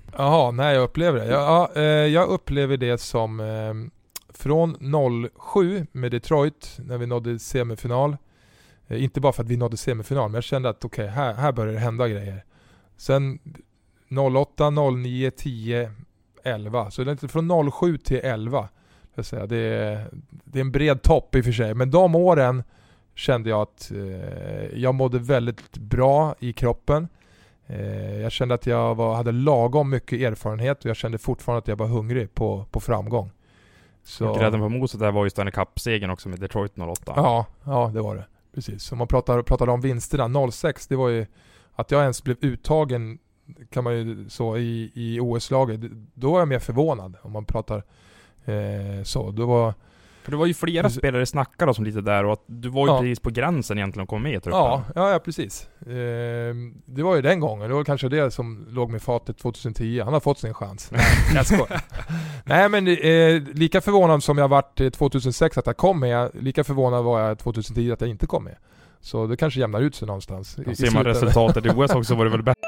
Speaker 4: Jaha, när jag upplever det. Jag upplever det som från 07 med Detroit när vi nådde semifinal. Inte bara för att vi nådde semifinal, men jag kände att okej, här börjar det hända grejer. Sen 08, 09, 10, 11. Så det är inte från 07 till 11. Jag säga. Det är en bred topp i och för sig. Men de åren kände jag att jag mådde väldigt bra i kroppen. Jag kände att jag hade lagom mycket erfarenhet och jag kände fortfarande att jag var hungrig på framgång. Så
Speaker 3: grädden på moset där var ju Stanley Cup-segern också med Detroit 08.
Speaker 4: Ja, det var det. Precis. Om man pratar om vinsterna 06, det var ju att jag ens blev uttagen kan man ju så i OS-laget. Då var jag mer förvånad om man pratar så. Då var
Speaker 3: För det var ju flera spelare snackade som lite där och att du var ju precis på gränsen egentligen att komma med i truppen.
Speaker 4: Ja, precis. Det var ju den gången. Det var kanske det som låg med fatet 2010. Han har fått sin chans. Nej, jag skojar. Nej, men lika förvånad som jag varit 2006 att jag kom med, lika förvånad var jag 2010 att jag inte kom med. Så det kanske jämnar ut sig någonstans.
Speaker 3: Ser man resultatet i OS också var det väl bättre.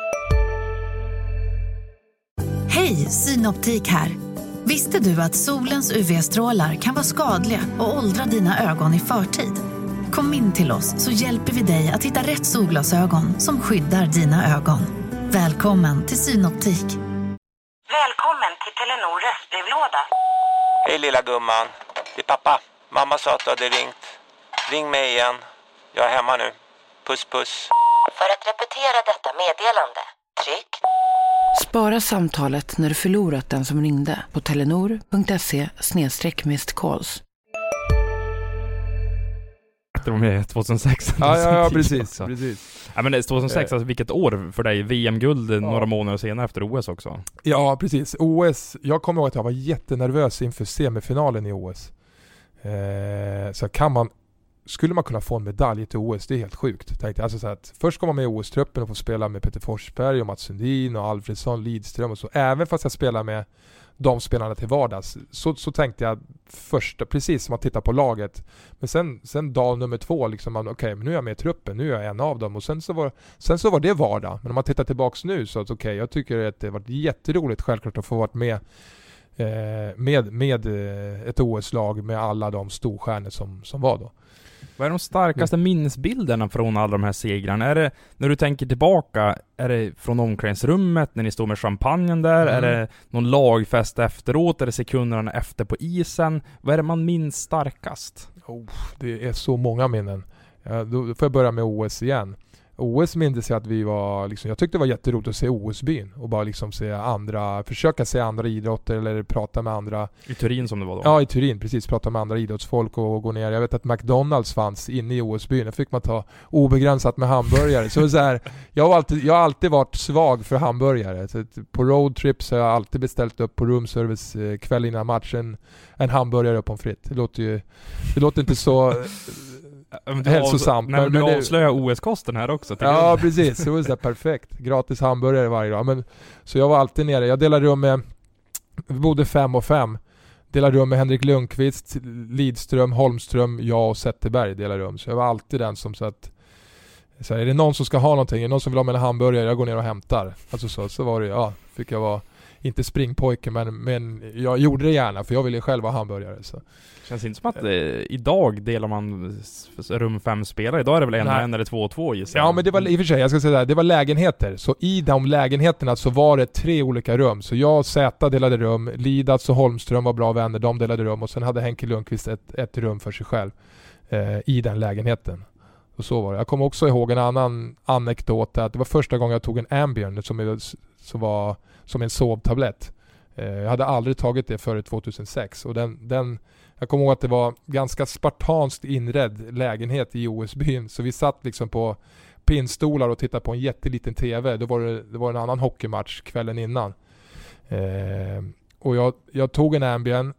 Speaker 8: Hej, Synoptik här. Visste du att solens UV-strålar kan vara skadliga och åldra dina ögon i förtid? Kom in till oss så hjälper vi dig att hitta rätt solglasögon som skyddar dina ögon. Välkommen till Synoptik.
Speaker 9: Välkommen till Telenor röstbrevlåda.
Speaker 10: Hej lilla gumman, det är pappa. Mamma sa att du hade ringt. Ring mig igen. Jag är hemma nu. Puss puss.
Speaker 9: För att repetera detta meddelande, tryck.
Speaker 11: Spara samtalet när du förlorat den som ringde på telenor.se/missed-calls.
Speaker 3: Det var med 2006.
Speaker 4: Ja, precis.
Speaker 3: Ja, men 2006, alltså vilket år för dig? VM-guld några månader senare efter OS också.
Speaker 4: Ja, precis. OS, jag kommer ihåg att jag var jättenervös inför semifinalen i OS. Så skulle man kunna få en medalj till OS, det är helt sjukt. Tänkte jag. Alltså så att först kommer man med i OS-truppen och får spela med Peter Forsberg och Mats Sundin och Alfredsson, Lidström och så. Även fast jag spelar med de spelarna till vardags så tänkte jag först, precis som att titta på laget. Men sen dag nummer 2 liksom, okej, men nu är jag med i truppen, nu är jag en av dem. Och sen så var det vardag. Men om man tittar tillbaks nu så att okej, jag tycker att det har varit jätteroligt självklart att få varit med ett OS-lag med alla de storstjärnor som var då.
Speaker 3: Vad är de starkaste minnesbilderna från alla de här segrarna? Är det, när du tänker tillbaka, är det från omklädningsrummet när ni står med champagnen där? Är det någon lagfest efteråt? Är det sekunderna efter på isen? Vad är det man minns starkast?
Speaker 4: Det är så många minnen. Då får jag börja med OS igen. OS minns jag att vi var liksom, jag tyckte det var jätteroligt att se OS-byn och bara liksom försöka se andra idrotter eller prata med andra. I
Speaker 3: Turin som det var då?
Speaker 4: Ja, i Turin, precis. Prata med andra idrottsfolk och gå ner. Jag vet att McDonalds fanns inne i OS-byn. Där fick man ta obegränsat med hamburgare. Så här, jag har alltid varit svag för hamburgare. Så på roadtrips har jag alltid beställt upp på roomservice kväll innan matchen en hamburgare och pommes frites. Det låter inte så hälsosamt.
Speaker 3: Men du avslöjar OS-kosten här också.
Speaker 4: Ja, precis. Det var så perfekt. Gratis hamburgare varje dag. Så jag var alltid nere. Jag delade rum med, vi bodde 5 och 5. Delade rum med Henrik Lundqvist, Lidström, Holmström, jag och Zetterberg delade rum. Så jag var alltid den som så att är det någon som ska ha någonting, är det någon som vill ha med en hamburgare, jag går ner och hämtar. Alltså så var det, fick jag vara inte springpojke, men jag gjorde det gärna för jag ville själv ha hamburgare. Så.
Speaker 3: Känns inte som att idag delar man rum 5 spelare. Idag är det väl en eller 2 och 2 gissar.
Speaker 4: Ja, men det var i och för sig, jag ska säga det var lägenheter. Så i de lägenheterna så var det 3 olika rum. Så jag och Zäta delade rum, Lidas och Holmström var bra vänner, de delade rum och sen hade Henke Lundqvist ett rum för sig själv i den lägenheten. Och så var det. Jag kommer också ihåg en annan anekdot att det var första gången jag tog en Ambien som var som en sovtablett. Jag hade aldrig tagit det före 2006 och jag kommer ihåg att det var ganska spartanskt inredd lägenhet i OS-byn, så vi satt liksom på pinnstolar och tittade på en jätteliten TV. Det var en annan hockeymatch kvällen innan. Och jag tog en Ambien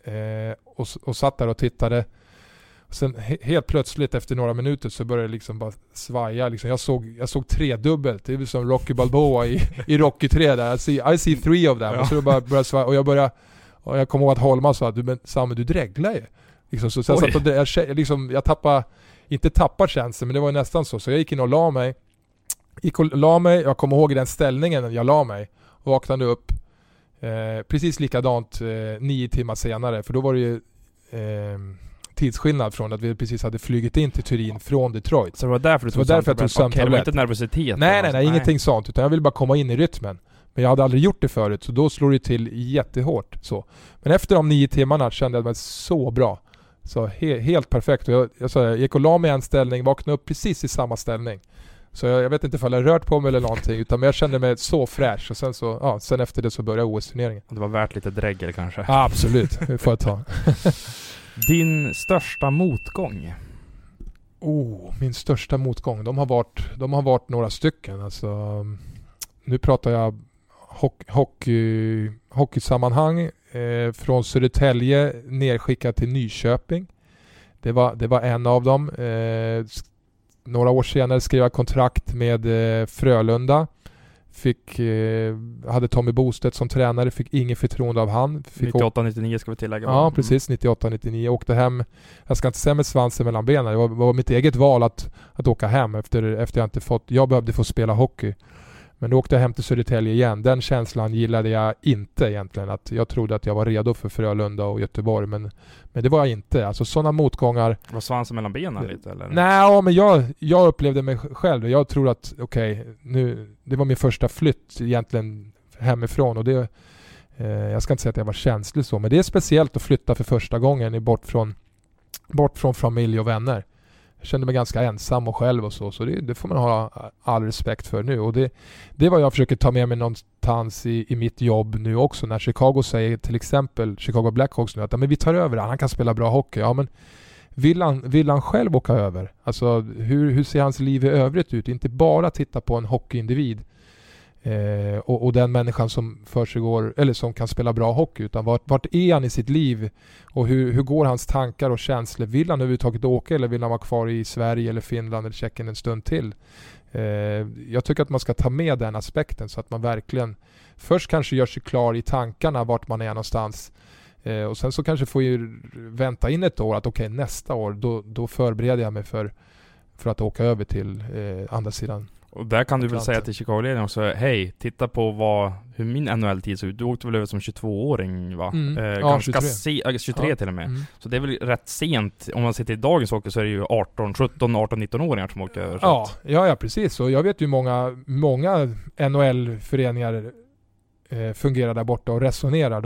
Speaker 4: och satt där och tittade. Sen helt plötsligt efter några minuter så började det liksom bara svaja. Liksom. Jag såg 3-dubbelt. Det är som Rocky Balboa i Rocky 3 där. I see 3 of them. Ja. Och så det bara började svaja. Och jag kommer ihåg att Holma sa att Samuel, du dreglar ju. Liksom, så sen satt jag tappade, inte tappar känslan, men det var nästan så. Så jag gick in och la mig. gick och la mig. Jag kommer ihåg den ställningen jag la mig. Vaknade upp precis likadant 9 timmar senare. För då var det ju tidsskillnad från att vi precis hade flygit in till Turin från Detroit.
Speaker 3: Så det var därför du tog sömntablett? Okej, det var inte nervositet?
Speaker 4: Nej, ingenting sånt. Utan jag ville bara komma in i rytmen. Men jag hade aldrig gjort det förut, så då slår det till jättehårt. Så. Men efter de 9 timmarna kände jag mig så bra. Så helt perfekt. Jag gick och la mig i en ställning, vaknade upp precis i samma ställning. Så jag vet inte om jag rört på mig eller någonting, utan jag kände mig så fräsch. Och sen efter det så började OS-turneringen.
Speaker 3: Det var värt lite dräggel kanske?
Speaker 4: Ja, absolut, det får jag ta.
Speaker 3: Din största motgång?
Speaker 4: Min största motgång? De har varit några stycken. Alltså, nu pratar jag hockeysammanhang. Från Södertälje nerskickad till Nyköping. Det var en av dem. Några år senare skrev jag kontrakt med Frölunda. Hade Tommy Bostedt som tränare, fick ingen förtroende av han.
Speaker 3: 98-99 ska vi tillägga.
Speaker 4: Ja, precis. 98-99. Åkte hem. Jag ska inte säga med svansen mellan benen. Det var mitt eget val att åka hem efter jag inte fått... Jag behövde få spela hockey. Men då åkte jag hem till Södertälje igen. Den känslan gillade jag inte egentligen. Att jag trodde att jag var redo för Frölunda och Göteborg. Men det var jag inte. Alltså sådana motgångar...
Speaker 3: Var svansen mellan benen lite? Eller?
Speaker 4: Nej, men jag upplevde mig själv. Jag tror att det var min första flytt egentligen hemifrån. Och det, jag ska inte säga att jag var känslig så. Men det är speciellt att flytta för första gången bort från familj och vänner. Jag kände mig ganska ensam och själv och så det får man ha all respekt för nu. Och det är vad jag försöker ta med mig någonstans i mitt jobb nu också. När Chicago säger till exempel, Chicago Blackhawks nu, att men vi tar över han kan spela bra hockey. Ja, men vill han själv åka över? Alltså hur ser hans liv i övrigt ut? Inte bara titta på en hockeyindivid och den människan som försiggår eller som kan spela bra hockey, utan vart är han i sitt liv och hur går hans tankar och känslor? Vill han överhuvudtaget åka eller vill han vara kvar i Sverige eller Finland eller Tjeckien en stund till? Jag tycker att man ska ta med den aspekten så att man verkligen först kanske gör sig klar i tankarna vart man är någonstans och sen så kanske får ju vänta in ett år att okej, nästa år då förbereder jag mig för att åka över till andra sidan.
Speaker 3: Och där kan du väl säga till Chicago-ledningen också, hej, titta på hur min NHL-tid såg ut. Du åkte väl över som 22-åring, va? Ganska 23 till och med. Så det är väl rätt sent. Om man sitter i dagens hockey så är det ju 19-åringar som åker över.
Speaker 4: Ja, precis. Och jag vet ju många NHL-föreningar fungerar där borta och resonerar.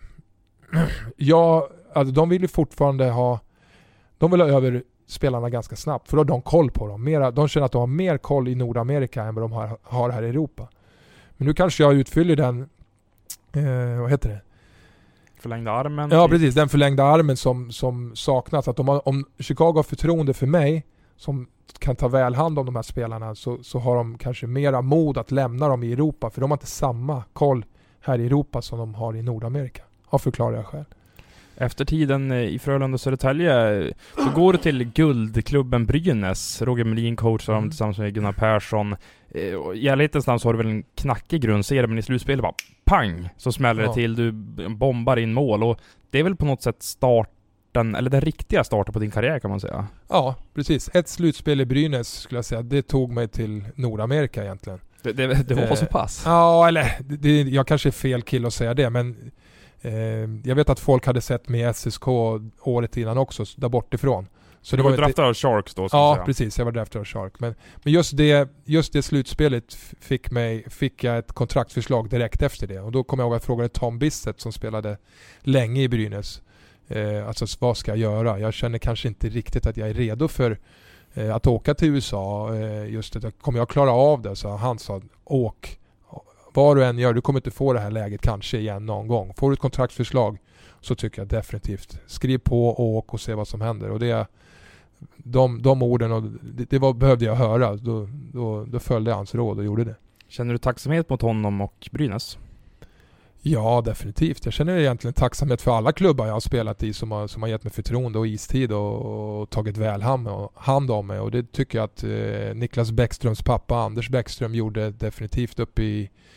Speaker 4: De vill ju fortfarande de vill ha över spelarna ganska snabbt, för då har de koll på dem. De känner att de har mer koll i Nordamerika än vad de har här i Europa. Men nu kanske jag utfyller den vad heter det?
Speaker 3: Förlängda armen.
Speaker 4: Ja, precis. Den förlängda armen som saknas. Att om Chicago har förtroende för mig som kan ta väl hand om de här spelarna så har de kanske mera mod att lämna dem i Europa, för de har inte samma koll här i Europa som de har i Nordamerika. Förklarar jag själv. Efter
Speaker 3: tiden i Frölunda och Södertälje så går du till guldklubben Brynäs. Roger Melin coachar dem tillsammans med Gunnar Persson. I ärlighetens namn så har du väl en knackig grundserie, men i slutspelet bara pang så smäller det till. Du bombar in mål och det är väl på något sätt starten, eller den riktiga starten på din karriär kan man säga.
Speaker 4: Ja, precis. Ett slutspel i Brynäs skulle jag säga, det tog mig till Nordamerika egentligen.
Speaker 3: Det var så pass?
Speaker 4: Ja, eller jag kanske är fel kille att säga det, men jag vet att folk hade sett med SSK året innan också, där bortifrån.
Speaker 3: Så det var draftad av Sharks då?
Speaker 4: Ja, precis. Jag var draftad av Sharks. Men just det slutspelet fick jag ett kontraktförslag direkt efter det. Och då kom jag ihåg att jag frågade Tom Bissett som spelade länge i Brynäs. Alltså, vad ska jag göra? Jag känner kanske inte riktigt att jag är redo för att åka till USA. Just det, kommer jag klara av det? Så han sa, åk. Vad du än gör, du kommer inte få det här läget kanske igen någon gång. Får du ett kontraktförslag så tycker jag definitivt skriv på och åk och se vad som händer. Och det de orden och behövde jag höra. Då följde jag hans råd och gjorde det.
Speaker 3: Känner du tacksamhet mot honom och Brynäs?
Speaker 4: Ja, definitivt. Jag känner egentligen tacksamhet för alla klubbar jag har spelat i som har gett mig förtroende och istid och tagit väl hand om mig. Och det tycker jag att Niklas Bäckströms pappa Anders Bäckström gjorde definitivt upp i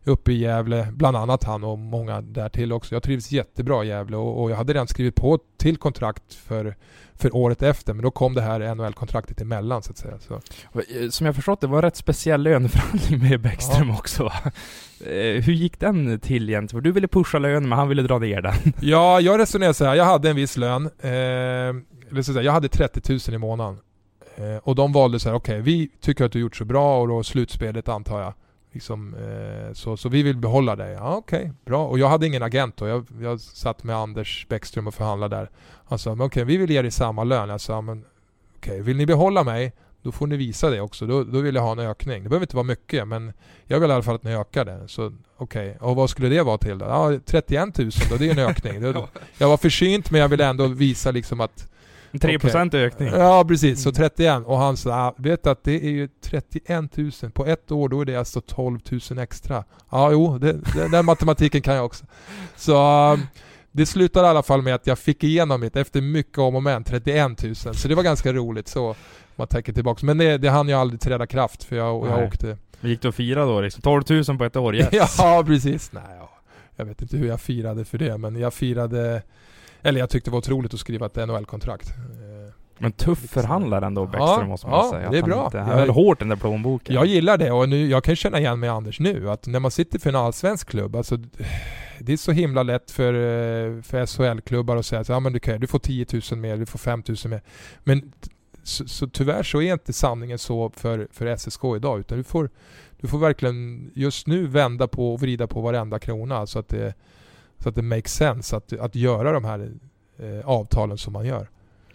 Speaker 4: uppe i Gävle, bland annat han och många där till också. Jag trivs jättebra i Gävle och jag hade redan skrivit på till kontrakt för året efter, men då kom det här NHL-kontraktet emellan så att säga. Så.
Speaker 3: Som jag förstått, det var en rätt speciell löneförhandling med Bäckström också, va? Hur gick den till egentligen? För du ville pusha lönen, men han ville dra ner den.
Speaker 4: Ja, jag resonerade så här. Jag hade en viss lön. Jag hade 30 000 i månaden. Och de valde så här, okej, vi tycker att du gjort så bra och då slutspelet antar jag. Liksom, så vi vill behålla dig. Ja, okej, bra. Och jag hade ingen agent då. Jag satt med Anders Bäckström och förhandlade där. Han sa, okej, vi vill ge dig samma lön. Jag sa, men okej, vill ni behålla mig? Då får ni visa det också. Då vill jag ha en ökning. Det behöver inte vara mycket, men jag vill i alla fall att ni ökar det. Så okej. Och vad skulle det vara till då? Ja, 31 000 då, det är en ökning. Jag var försynt, men jag ville ändå visa liksom att
Speaker 3: 3% ökning.
Speaker 4: Ja, precis. Så 31. Och han sa, vet att det är ju 31 000. På ett år då är det alltså 12 000 extra. Ja, jo, den matematiken kan jag också. Så det slutade i alla fall med att jag fick igenom det efter mycket om och men, 31 000. Så det var ganska roligt så man tänker tillbaka. Men det hann jag aldrig träda kraft för jag åkte.
Speaker 3: Vi gick då och fira då liksom 12 000 på ett år, yes.
Speaker 4: Ja, precis. Nej, jag vet inte hur jag firade för det, men jag firade, eller jag tyckte det var otroligt att skriva ett NHL-kontrakt.
Speaker 3: Men tuff förhandlare ändå, Bäckström, måste man säga.
Speaker 4: Det är bra.
Speaker 3: Han är väl hårt den där plånboken.
Speaker 4: Jag gillar det och nu, jag kan känna igen med Anders nu att när man sitter för en allsvensk klubb, alltså det är så himla lätt för SHL-klubbar att säga att ja, men du får 10 000 mer, du får 5 000 mer. Men så tyvärr så är inte sanningen så för SSK idag, utan du får verkligen just nu vända på och vrida på varenda krona så att det makes sense att göra de här avtalen som man gör.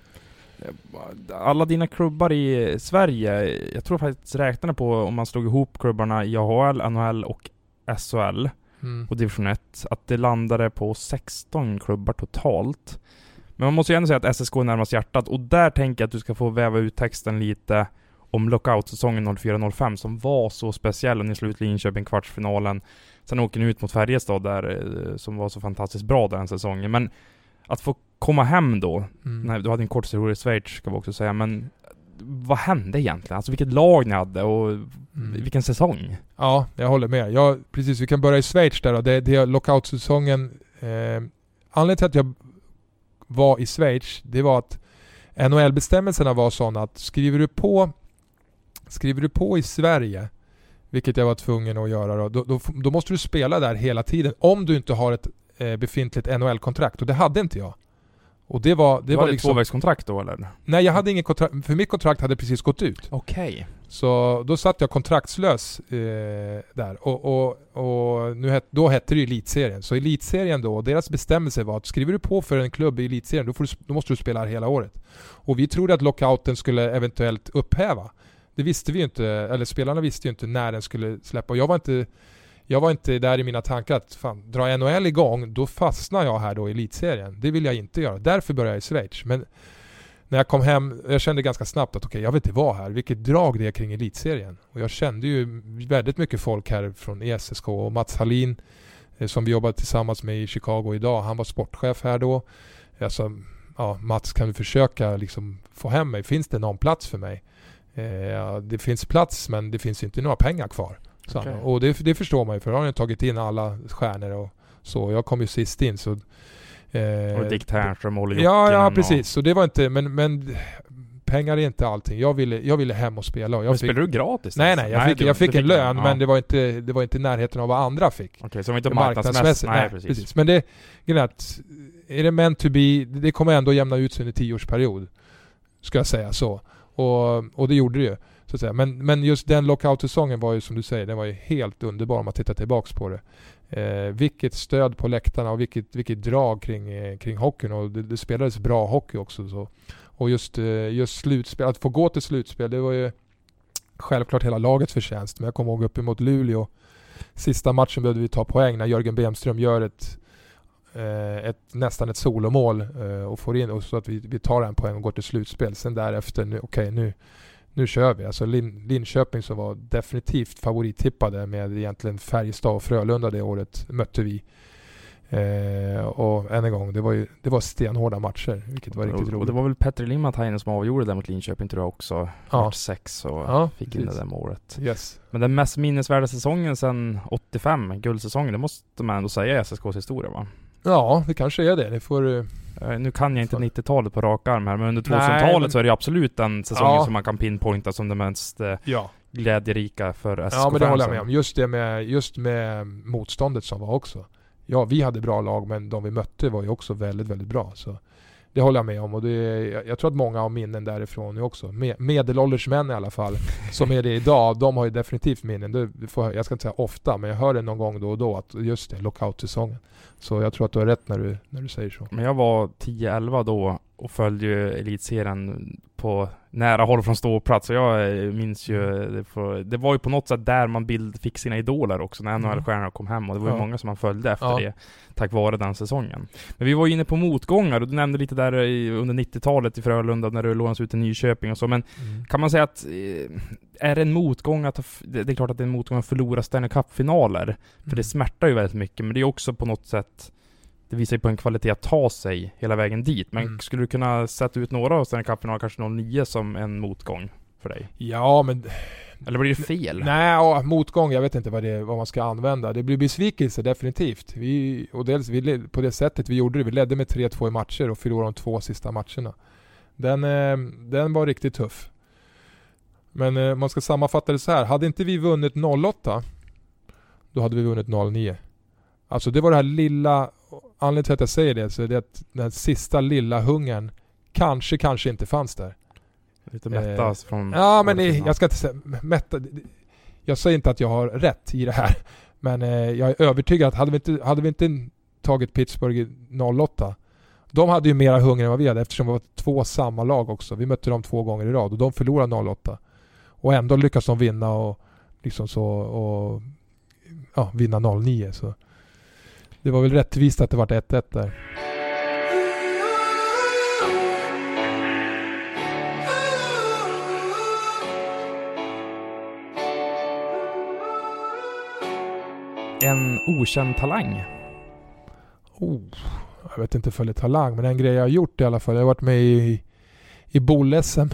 Speaker 3: Alla dina klubbar i Sverige, jag tror faktiskt räknade på om man slog ihop klubbarna i AHL, NHL och SHL och division 1, att det landade på 16 klubbar totalt. Men man måste ju ändå säga att SSK är närmast hjärtat, och där tänker jag att du ska få väva ut texten lite om lockout-säsongen 04-05 som var så speciell, och ni slutade Linköping kvartsfinalen. Sen åker ni ut mot Färjestad där, som var så fantastiskt bra den säsongen. Men att få komma hem då, när du hade en kort historia i Schweiz ska vi också säga, men vad hände egentligen? Alltså vilket lag ni hade och vilken säsong?
Speaker 4: Ja, jag håller med. Precis, vi kan börja i Schweiz där då. Det är lockout-säsongen. Anledningen till att jag var i Schweiz, det var att NHL-bestämmelserna var sådana att skriver du på i Sverige, vilket jag var tvungen att göra då måste du spela där hela tiden om du inte har ett befintligt NHL-kontrakt, och det hade inte jag. Och det var
Speaker 3: liksom
Speaker 4: ett
Speaker 3: tvåvägskontrakt då eller?
Speaker 4: Nej, jag hade ingen kontrakt, för mitt kontrakt hade precis gått ut.
Speaker 3: Okej.
Speaker 4: Så då satt jag kontraktslös där och då hette det ju Elitserien. Så Elitserien då, deras bestämmelse var att skriver du på för en klubb i Elitserien då måste du spela här hela året. Och vi trodde att lockouten skulle eventuellt upphäva. Det visste vi ju inte, eller spelarna visste ju inte när den skulle släppa. Och jag var inte där i mina tankar att fan, drar NHL igång, då fastnar jag här då i Elitserien. Det vill jag inte göra. Därför började jag i Schweiz. Men när jag kom hem, jag kände ganska snabbt att jag vill inte vara här. Vilket drag det är kring Elitserien. Och jag kände ju väldigt mycket folk här från ESSK. Och Mats Hallin, som vi jobbade tillsammans med i Chicago idag, han var sportchef här då. Jag sa, Mats, kan du försöka liksom få hem mig? Finns det någon plats för mig? Det finns plats, men det finns inte några pengar kvar. Okay. Och det förstår man ju, för då har ni tagit in alla stjärnor och så. Jag kom ju sist in, så
Speaker 3: och Dick Ternström och
Speaker 4: ja, precis. Så det var inte, men pengar är inte allting. Jag ville hem och spela. Och
Speaker 3: spelade du gratis?
Speaker 4: Nej, jag fick en lön, men det var inte i närheten av vad andra fick.
Speaker 3: Okej, så det var inte marknadsmässigt. Nej, precis.
Speaker 4: Men det är det meant to be, det kommer ändå jämna ut sig under 10-årsperiod. Ska jag säga så. Och det gjorde det ju. Så att säga. Men just den lockout-säsongen var ju, som du säger, den var ju helt underbar om man tittar tillbaks på det. Vilket stöd på läktarna och vilket drag kring hockeyn, och det spelades bra hockey också. Så. Och just slutspel, att få gå till slutspel, det var ju självklart hela lagets förtjänst. Men jag kommer ihåg upp emot Luleå, sista matchen behövde vi ta poäng när Jörgen Bemström gör nästan ett solomål och får in, och så att vi tar en poäng och går till slutspel. Sen därefter, nu kör vi. Alltså Linköping, som var definitivt favorittippade med egentligen Färjestad och Frölunda det året, mötte vi. Och än en gång, det var stenhårda matcher, vilket var riktigt roligt.
Speaker 3: Och det var väl Petri Limatainen som avgjorde det mot Linköping, tror jag också. 6 och fick in det där målet.
Speaker 4: Yes.
Speaker 3: Men den mest minnesvärda säsongen sedan 85, guldsäsongen, det måste man ändå säga i SSKs historia, va?
Speaker 4: Ja, det kanske är det. Det får...
Speaker 3: Nu kan jag inte 90-talet på rak arm här, men under 2000-talet så är det absolut den säsongen som man kan pinpointa som det mest glädjerika för SSK.
Speaker 4: Ja, men det håller jag med om. Just med motståndet som var också. Ja, vi hade bra lag, men de vi mötte var ju också väldigt, väldigt bra. Så det håller jag med om. Och jag tror att många har minnen därifrån nu också. Medelålders män i alla fall, som är det idag, de har ju definitivt minnen. Jag ska inte säga ofta, men jag hör det någon gång då och då, att just det, lockout-säsongen. Så jag tror att du har rätt när du säger så.
Speaker 3: Men jag var 10-11 då och följde ju elitserien på nära håll från ståplats. Så jag minns ju, det var ju på något sätt där man fick sina idoler också när NHL-stjärnorna kom hem. Och det var ju många som man följde efter det, tack vare den säsongen. Men vi var ju inne på motgångar, och du nämnde lite där under 90-talet i Frölunda när du lånades ut till Nyköping och så. Men kan man säga att är det en motgång det är klart att det är en motgång att förlora Stanley Cup-finaler. För det smärtar ju väldigt mycket, men det är också på något sätt, det visar ju på en kvalitet att ta sig hela vägen dit. Men skulle du kunna sätta ut några av Stanley Cup-finaler, kanske 09, som en motgång för dig?
Speaker 4: Ja, men...
Speaker 3: Eller blir det fel?
Speaker 4: Nej, motgång, jag vet inte vad man ska använda. Det blir besvikelse, definitivt. På det sättet vi gjorde det. Vi ledde med 3-2 i matcher och förlorade de 2 sista matcherna. Den var riktigt tuff. Men man ska sammanfatta det så här. Hade inte vi vunnit 08, då hade vi vunnit 09. Alltså det var det här lilla... Anledningen till att jag säger det, så är det att den sista lilla hungern kanske inte fanns där.
Speaker 3: Lite mättas från...
Speaker 4: Ja, men jag ska inte säga mätta. Jag säger inte att jag har rätt i det här. Men jag är övertygad att hade vi inte tagit Pittsburgh i 08, de hade ju mera hunger än vad vi hade, eftersom vi var 2 samma lag också. Vi mötte dem 2 gånger i rad och de förlorade 08. Och ändå lyckas de vinna och liksom så och vinna 09, så det var väl rättvist att det var 1-1 där.
Speaker 3: En okänd talang?
Speaker 4: Jag vet inte för det talang, men en grej jag har gjort i alla fall. Jag har varit med i boll-SM.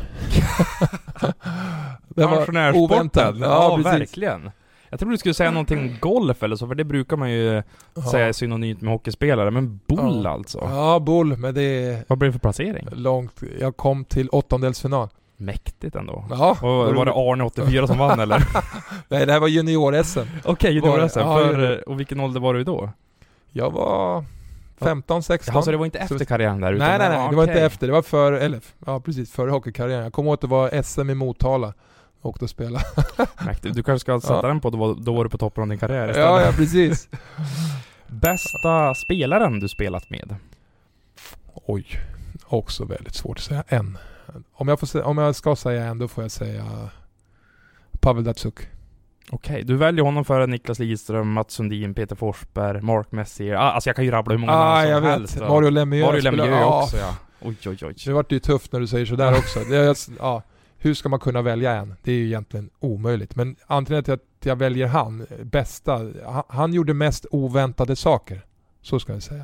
Speaker 4: Det var oväntat.
Speaker 3: Ja, verkligen. Jag tror du skulle säga någonting om golf eller så, för det brukar man ju säga synonymt med hockeyspelare. Men boll alltså?
Speaker 4: Ja, boll, men det...
Speaker 3: Vad blev det för placering?
Speaker 4: Långt. Jag kom till 8-delsfinal.
Speaker 3: Mäktigt ändå.
Speaker 4: Ja,
Speaker 3: och var det Arne 84 som vann eller?
Speaker 4: Nej, det här var junior-SM.
Speaker 3: Okej, junior-SM. Och vilken ålder var du då?
Speaker 4: Jag var 15-16.
Speaker 3: Ja, så det var inte efter karriären där?
Speaker 4: Nej, det var inte efter. Det var före hockeykarriären. Jag kommer ihåg att det var SM i Motala. Och då spela.
Speaker 3: Du kanske ska sätta den på, då var du på toppen av din karriär istället.
Speaker 4: Ja, precis.
Speaker 3: Bästa spelaren du spelat med?
Speaker 4: Oj, också väldigt svårt att säga en. Om jag ska säga en, då får jag säga Pavel Datsyuk.
Speaker 3: Okej, du väljer honom före Niklas Lidström, Mats Sundin, Peter Forsberg, Mark Messier. Alltså jag kan ju rabbla hur många namn som helst.
Speaker 4: Mario Lemieux
Speaker 3: också, ja. Oj.
Speaker 4: Det vart ju tufft när du säger sådär också. Hur ska man kunna välja en? Det är ju egentligen omöjligt. Men anledningen till att jag väljer han, bästa, han gjorde mest oväntade saker. Så ska jag säga.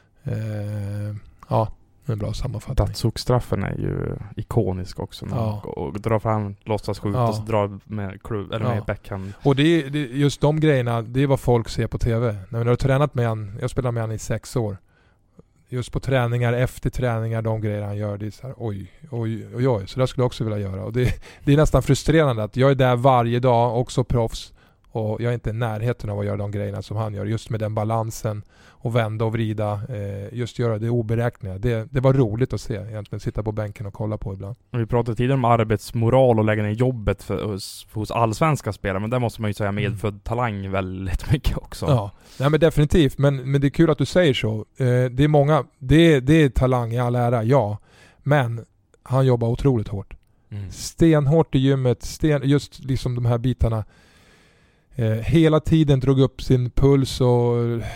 Speaker 4: En bra sammanfattning.
Speaker 3: Datsuk-straffen är ju ikonisk också. Och drar fram, låtsas skjuta och så drar med klubb, eller med backhand.
Speaker 4: Och det är just de grejerna, det är vad folk ser på TV. När du har tränat med han, jag spelar med han i 6 år. Just på träningar, efter träningar, de grejer han gör, det är så här, oj. Så det skulle jag också vilja göra. Och det är nästan frustrerande att jag är där varje dag, också proffs. Och jag är inte i närheten av att göra de grejerna som han gör. Just med den balansen och vända och vrida. Just göra det oberäkneliga. Det var roligt att se egentligen. Sitta på bänken och kolla på ibland.
Speaker 3: Vi pratade tidigare om arbetsmoral och lägga ner jobbet hos allsvenska spelare. Men där måste man ju säga medfödd talang väldigt mycket också.
Speaker 4: Ja, nej, men definitivt. Men det är kul att du säger så. Det är många. Det är talang i all ära, ja. Men han jobbar otroligt hårt. Stenhårt i gymmet. Just liksom de här bitarna. Hela tiden drog upp sin puls och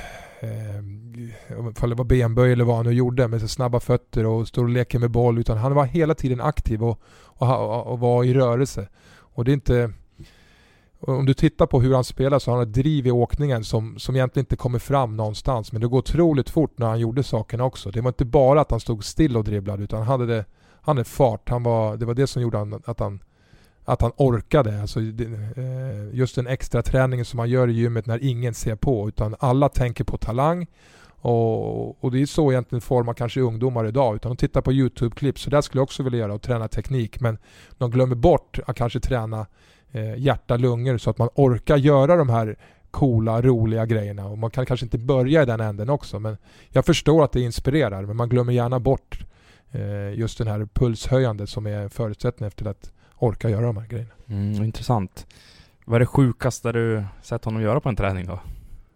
Speaker 4: ifall det var benböj eller vad han nu gjorde med så snabba fötter och stod och leker med boll, utan han var hela tiden aktiv och var i rörelse. Och det är inte, om du tittar på hur han spelar så har han ett driv i åkningen som egentligen inte kommer fram någonstans. Men det går otroligt fort när han gjorde sakerna också. Det var inte bara att han stod still och dribblade, utan han hade fart. Det var det som gjorde att han orkade. Alltså, just den extra träningen som man gör i gymmet när ingen ser på, utan alla tänker på talang. Och det är så egentligen formar kanske ungdomar idag, utan de tittar på YouTube-klipp. Så där skulle jag också vilja göra och träna teknik. Men de glömmer bort att kanske träna hjärta, lungor, så att man orkar göra de här coola, roliga grejerna. Och man kan kanske inte börja i den änden också. Men jag förstår att det inspirerar, men man glömmer gärna bort just den här pulshöjande som är förutsättningen efter att orka göra de här grejerna.
Speaker 3: Intressant. Vad är det sjukaste du sett honom göra på en träning då?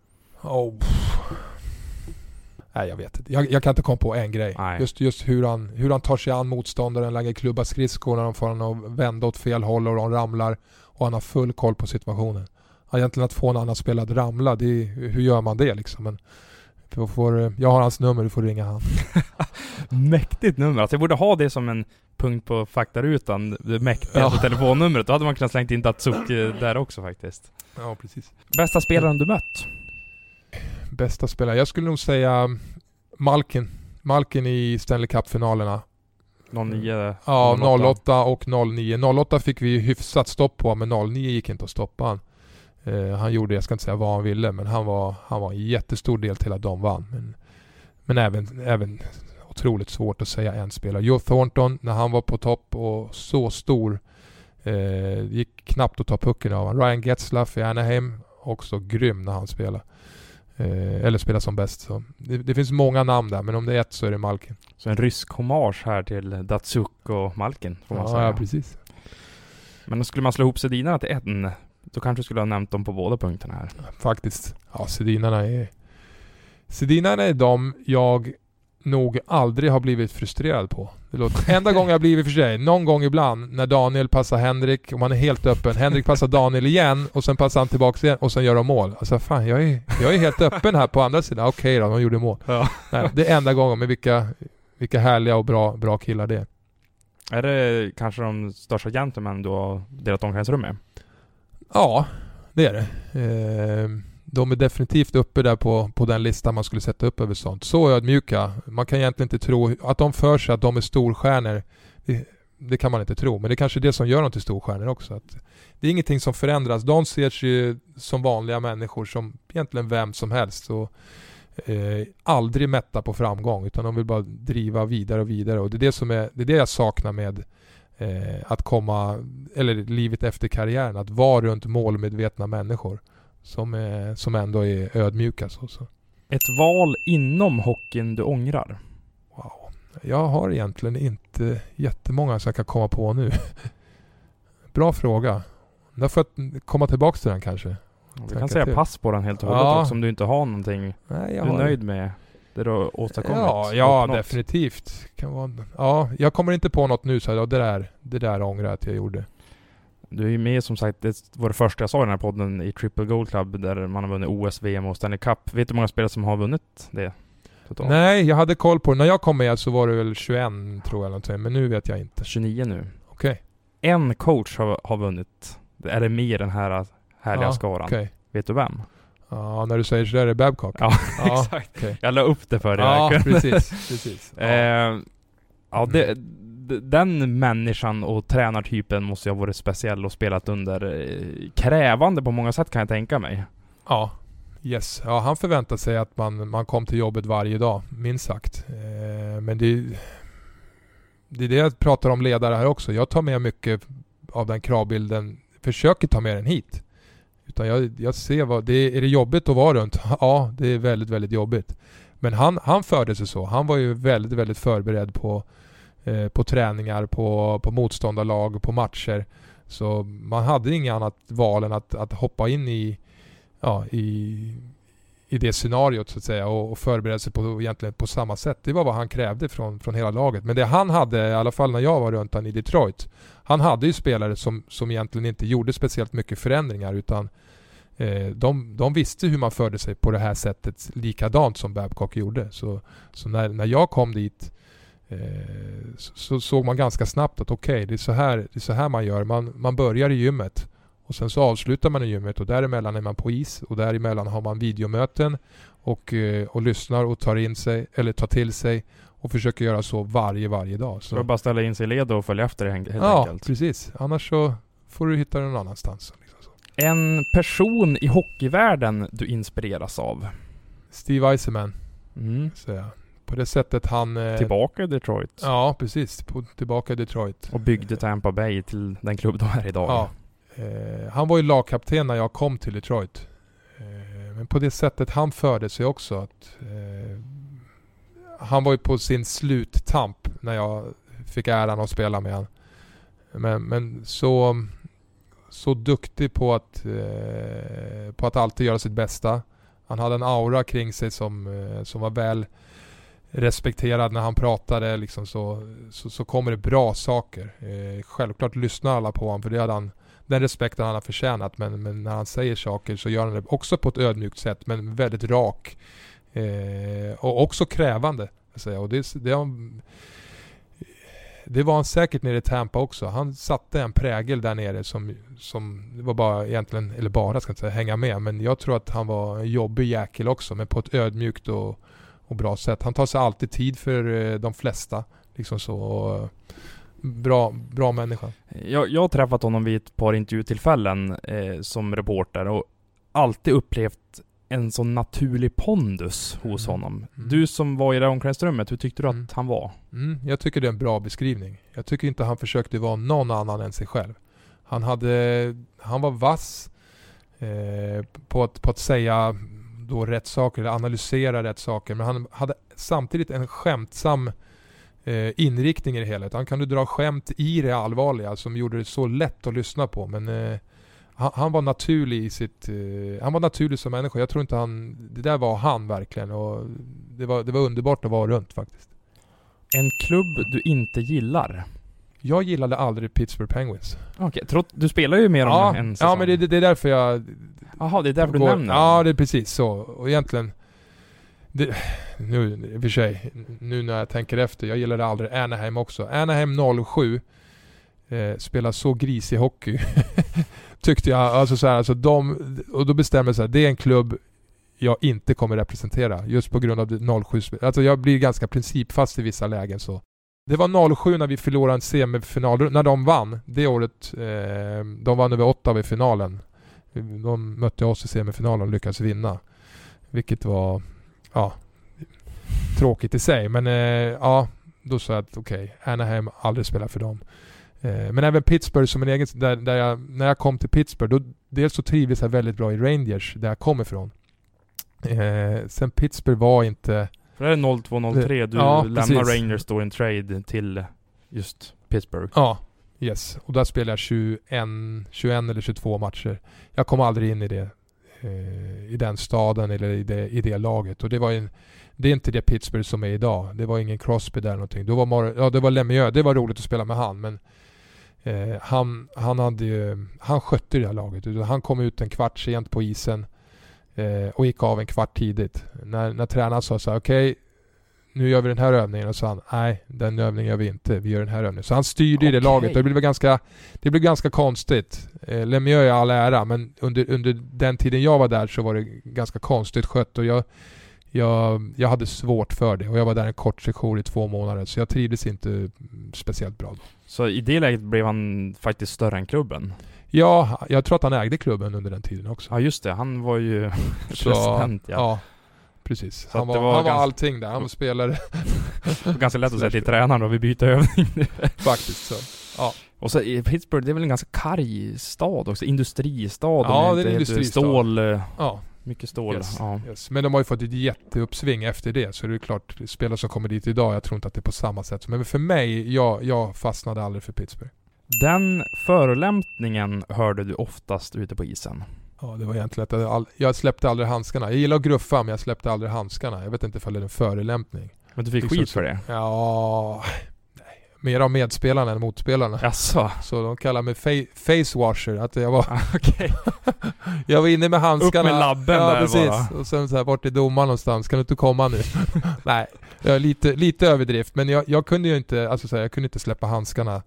Speaker 4: Nej, jag vet inte. Jag kan inte komma på en grej. Just hur han tar sig an motståndaren, lägger klubba skridskor när de får honom att vända åt fel håll och de ramlar, och han har full koll på situationen. Egentligen att få en annan spelare att ramla, hur gör man det liksom? Men jag har hans nummer, du får ringa han.
Speaker 3: Mäktigt nummer. Alltså jag borde ha det som en punkt på faktarutan, det mäktiga telefonnumret. Då hade man kunnat slängt in Datsuki där också faktiskt.
Speaker 4: Ja, precis.
Speaker 3: Bästa spelaren du mött?
Speaker 4: Bästa spelare? Jag skulle nog säga Malkin i Stanley Cup-finalerna.
Speaker 3: 09?
Speaker 4: Ja, 08 och 09. 08 fick vi hyfsat stopp på, men 09 gick inte att stoppa han. Han gjorde, jag ska inte säga vad han ville, men han var en jättestor del till att de vann. Men även otroligt svårt att säga en spelare. Joe Thornton, när han var på topp och så stor, gick knappt att ta pucken av honom. Ryan Getzlaff i Anaheim, också grym när han spelar. Eller spelar som bäst. Så det finns många namn där, men om det är ett så är det Malkin.
Speaker 3: Så en rysk hommage här till Datsuk och Malkin, får man säga.
Speaker 4: Ja, precis.
Speaker 3: Men skulle man slå ihop Sedinarna till en, då kanske skulle ha nämnt dem på båda punkterna här.
Speaker 4: Faktiskt. Ja, Sedinarna är de jag nog aldrig har blivit frustrerad på. Enda gången jag blivit för sig, någon gång ibland när Daniel passar Henrik och man är helt öppen. Henrik passar Daniel igen och sen passar han tillbaka igen och sen gör de mål. Alltså fan, jag är helt öppen här på andra sidan. Okej då, de gjorde mål. Ja. Nej, det är enda gången, med vilka härliga och bra killar det är.
Speaker 3: Är det kanske de största gentlemen du har delat omklädningsrum med?
Speaker 4: Ja, det är det. De är definitivt uppe där på den listan man skulle sätta upp över sånt. Så ödmjuka. Man kan egentligen inte tro att de för sig att de är storstjärnor. Det kan man inte tro. Men det är kanske det som gör dem till storstjärnor också. Att det är ingenting som förändras. De ser sig som vanliga människor, som egentligen vem som helst. Och aldrig mätta på framgång, utan de vill bara driva vidare och vidare. Och det är det jag saknar med att komma, eller livet efter karriären. Att vara runt målmedvetna människor. Som ändå är ödmjuka. Så.
Speaker 3: Ett val inom hockeyn du ångrar?
Speaker 4: Wow. Jag har egentligen inte jättemånga som jag kan komma på nu. Bra fråga. Där får jag komma tillbaka till den kanske.
Speaker 3: Du kan säga pass på den helt och hållet också, om du inte har någonting. Nej, du är nöjd med det du har åstadkommit.
Speaker 4: Ja, definitivt. Jag kommer inte på något nu, så det där ångrar att jag gjorde.
Speaker 3: Du är ju med, som sagt, det var det första jag sa i den här podden, i Triple Gold Club, där man har vunnit OS, VM och Stanley Cup. Vet du hur många spelare som har vunnit det? Totalt?
Speaker 4: Nej, jag hade koll på det. När jag kom med så var det väl 21 tror jag någonting, men nu vet jag inte.
Speaker 3: 29 nu.
Speaker 4: Okej.
Speaker 3: En coach har vunnit. Är det mer den här härliga skaran?
Speaker 4: Okay.
Speaker 3: Vet du vem?
Speaker 4: Ja, när du säger så där är det Babcock.
Speaker 3: Ja, exakt. Okay. Jag la upp det för dig.
Speaker 4: Ja, precis.
Speaker 3: Den människan och tränartypen måste ju ha varit speciell och spelat under krävande på många sätt, kan jag tänka mig.
Speaker 4: Ja, yes. Ja, han förväntar sig att man kom till jobbet varje dag, minst sagt. Men det är det jag pratar om ledare här också. Jag tar med mycket av den kravbilden, försöker ta med den hit. Utan jag ser är det jobbigt att vara runt? Ja, det är väldigt, väldigt jobbigt. Men han förde sig så. Han var ju väldigt, väldigt förberedd på träningar, på motståndarlag, på matcher. Så man hade inget annat val än att hoppa in i det scenariot, så att säga, och förbereda sig egentligen på samma sätt. Det var vad han krävde från hela laget. Men det han hade, i alla fall när jag var runt han i Detroit, han hade ju spelare som egentligen inte gjorde speciellt mycket förändringar, utan de visste hur man förde sig på det här sättet, likadant som Babcock gjorde. Så när jag kom dit så såg man ganska snabbt att okej, det är så här man gör. Man börjar i gymmet Och sen så avslutar man i gymmet och däremellan är man på is och däremellan har man videomöten och lyssnar och tar till sig och försöker göra så varje dag. Så
Speaker 3: bara ställa in sig i led och följa efter det helt enkelt.
Speaker 4: Ja, precis. Annars så får du hitta någon annanstans. Liksom så.
Speaker 3: En person i hockeyvärlden du inspireras av?
Speaker 4: Steve Eisenman. Så ja. På det sättet han...
Speaker 3: Tillbaka i Detroit.
Speaker 4: Ja, precis. Tillbaka i Detroit.
Speaker 3: Och byggde Tampa Bay till den klubb de är idag.
Speaker 4: Ja. Han var ju lagkapten när jag kom till Detroit. Men på det sättet han förde sig också. Att, han var ju på sin sluttamp när jag fick äran att spela med han. Men så duktig på att alltid göra sitt bästa. Han hade en aura kring sig som var väl respekterad när han pratade. Liksom så kommer det bra saker. Självklart lyssnar alla på honom, för det hade han, den respekten han har förtjänat. Men när han säger saker så gör han det också på ett ödmjukt sätt, men väldigt rak. Och också krävande. Och det var han säkert nere i Tampa också. Han satte en prägel där nere som var bara egentligen, eller bara ska jag inte säga, hänga med. Men jag tror att han var en jobbig jäkel också, men på ett ödmjukt och bra sätt. Han tar sig alltid tid för de flesta. Liksom så bra människa. Jag
Speaker 3: har träffat honom vid ett par intervjutillfällen som reporter och alltid upplevt en sån naturlig pondus hos honom. Du som var i det omklädningsrummet, hur tyckte du att han var?
Speaker 4: Jag tycker det är en bra beskrivning. Jag tycker inte han försökte vara någon annan än sig själv. Han var vass på att säga då rätt saker, eller analysera rätt saker, men han hade samtidigt en skämtsam inriktning i det hela. Han kunde dra skämt i det allvarliga som gjorde det så lätt att lyssna på, men han var naturlig i sitt... han var naturlig som människa. Jag tror inte det där var han verkligen. Och det var underbart att vara runt faktiskt.
Speaker 3: En klubb du inte gillar?
Speaker 4: Jag gillade aldrig Pittsburgh Penguins.
Speaker 3: Okej, du spelar ju mer om en säsong.
Speaker 4: Ja, men det är därför jag...
Speaker 3: Jaha, det är därför du nämner.
Speaker 4: Ja, det är precis så. Och egentligen... Nu i och för sig, nu när jag tänker efter, jag gillade aldrig Anaheim också. Anaheim 07 spelar så grisig hockey tyckte jag, alltså och då bestämmer sig, det är en klubb jag inte kommer representera just på grund av 07. Alltså jag blir ganska principfast i vissa lägen så. Det var 07 när vi förlorade en semifinal, när de vann det året, de vann över 8 i finalen. De mötte oss i semifinalen och lyckades vinna, vilket var tråkigt i sig, men då sa jag att okej, Anaheim aldrig spelar för dem. Men även Pittsburgh som en egen, när jag kom till Pittsburgh, då dels så trivdes jag väldigt bra i Rangers där jag kommer ifrån. Sen Pittsburgh var inte...
Speaker 3: För det är 02-03, du lämnar Rangers då en trade till just Pittsburgh.
Speaker 4: Ja, yes. Och där spelade jag 21 eller 22 matcher. Jag kom aldrig in i det, i den staden eller i det laget. Och det är inte det Pittsburgh som är idag. Det var ingen Crosby där någonting. Det var Lemieux. Det var roligt att spela med han, men han skötte det här laget. Han kom ut en kvart sent på isen och gick av en kvart tidigt. När tränaren sa så här, okej, nu gör vi den här övningen, och sa han, nej, den övningen gör vi inte. Vi gör den här övningen. Så han styrde i det laget. Det blev ganska konstigt. Lemieux är all ära, men under den tiden jag var där så var det ganska konstigt skött, och jag hade svårt för det, och jag var där en kort session i 2 månader, så jag trivdes inte speciellt bra då.
Speaker 3: Så i det läget blev han faktiskt större än klubben?
Speaker 4: Ja, jag tror att han ägde klubben under den tiden också.
Speaker 3: Ja, just det. Han var ju president,
Speaker 4: ja, precis.
Speaker 3: Så
Speaker 4: han var allting där. Han var spelare.
Speaker 3: Det var ganska lätt att säga till tränaren då, vi byter övning nu.
Speaker 4: Faktiskt så. Ja.
Speaker 3: Och så i Pittsburgh, det är väl en ganska karg stad också, industristad.
Speaker 4: Ja, det är en industristad.
Speaker 3: Stål.
Speaker 4: Ja.
Speaker 3: Mycket stål.
Speaker 4: Yes,
Speaker 3: ja.
Speaker 4: Yes. Men de har ju fått ett jätteuppsving efter det, så det är klart, spelare som kommer dit idag, jag tror inte att det är på samma sätt. Men för mig, jag fastnade aldrig för Pittsburgh.
Speaker 3: Den förolämpningen hörde du oftast ute på isen?
Speaker 4: Ja, det var egentligen att jag släppte aldrig handskarna. Jag gillar att gruffa, men jag släppte aldrig handskarna. Jag vet inte ifall det är en förolämpning.
Speaker 3: Men du fick skit för det?
Speaker 4: Ja, nej. Mer av medspelarna än motspelarna.
Speaker 3: Jaså?
Speaker 4: Så de kallar mig face washer. Att jag var jag var inne med handskarna.
Speaker 3: Upp med labben där
Speaker 4: precis.
Speaker 3: bara.
Speaker 4: Och sen så här bort i domaren någonstans. Kan du inte komma nu? Nej, jag är lite överdrift. Men jag kunde ju inte, jag kunde inte släppa handskarna.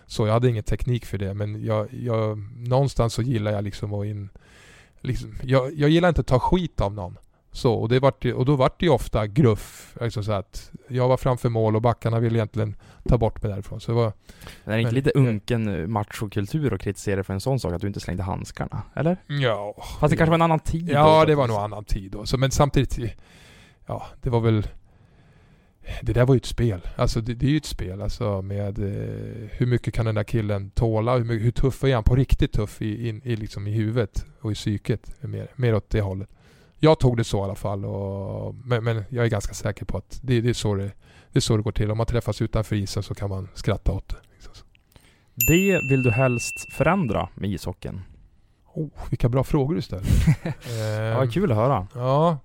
Speaker 4: Så jag hade ingen teknik för det, men jag någonstans så gillar jag liksom att jag gillar inte att ta skit av någon. Så, och då vart det ju ofta gruff. Alltså så att jag var framför mål och backarna ville egentligen ta bort mig därifrån. Så
Speaker 3: det är inte lite unken machokultur att kritisera för en sån sak att du inte slängde handskarna, eller?
Speaker 4: Ja.
Speaker 3: Fast det kanske var en annan tid.
Speaker 4: Ja,
Speaker 3: då,
Speaker 4: det var nog en annan tid då. Så, men samtidigt, ja, det var väl... Det där var ju ett spel. Alltså det är ju ett spel alltså med hur mycket kan den där killen tåla, hur tuff är han på riktigt tuff i liksom i huvudet och i psyket, mer åt det hållet. Jag tog det så i alla fall men jag är ganska säker på att det är så det går till. Om man träffas utanför isen så kan man skratta åt det.
Speaker 3: Det vill du helst förändra med ishockeyn?
Speaker 4: Vilka bra frågor du ställer.
Speaker 3: Ja, kul att höra.
Speaker 4: Ja,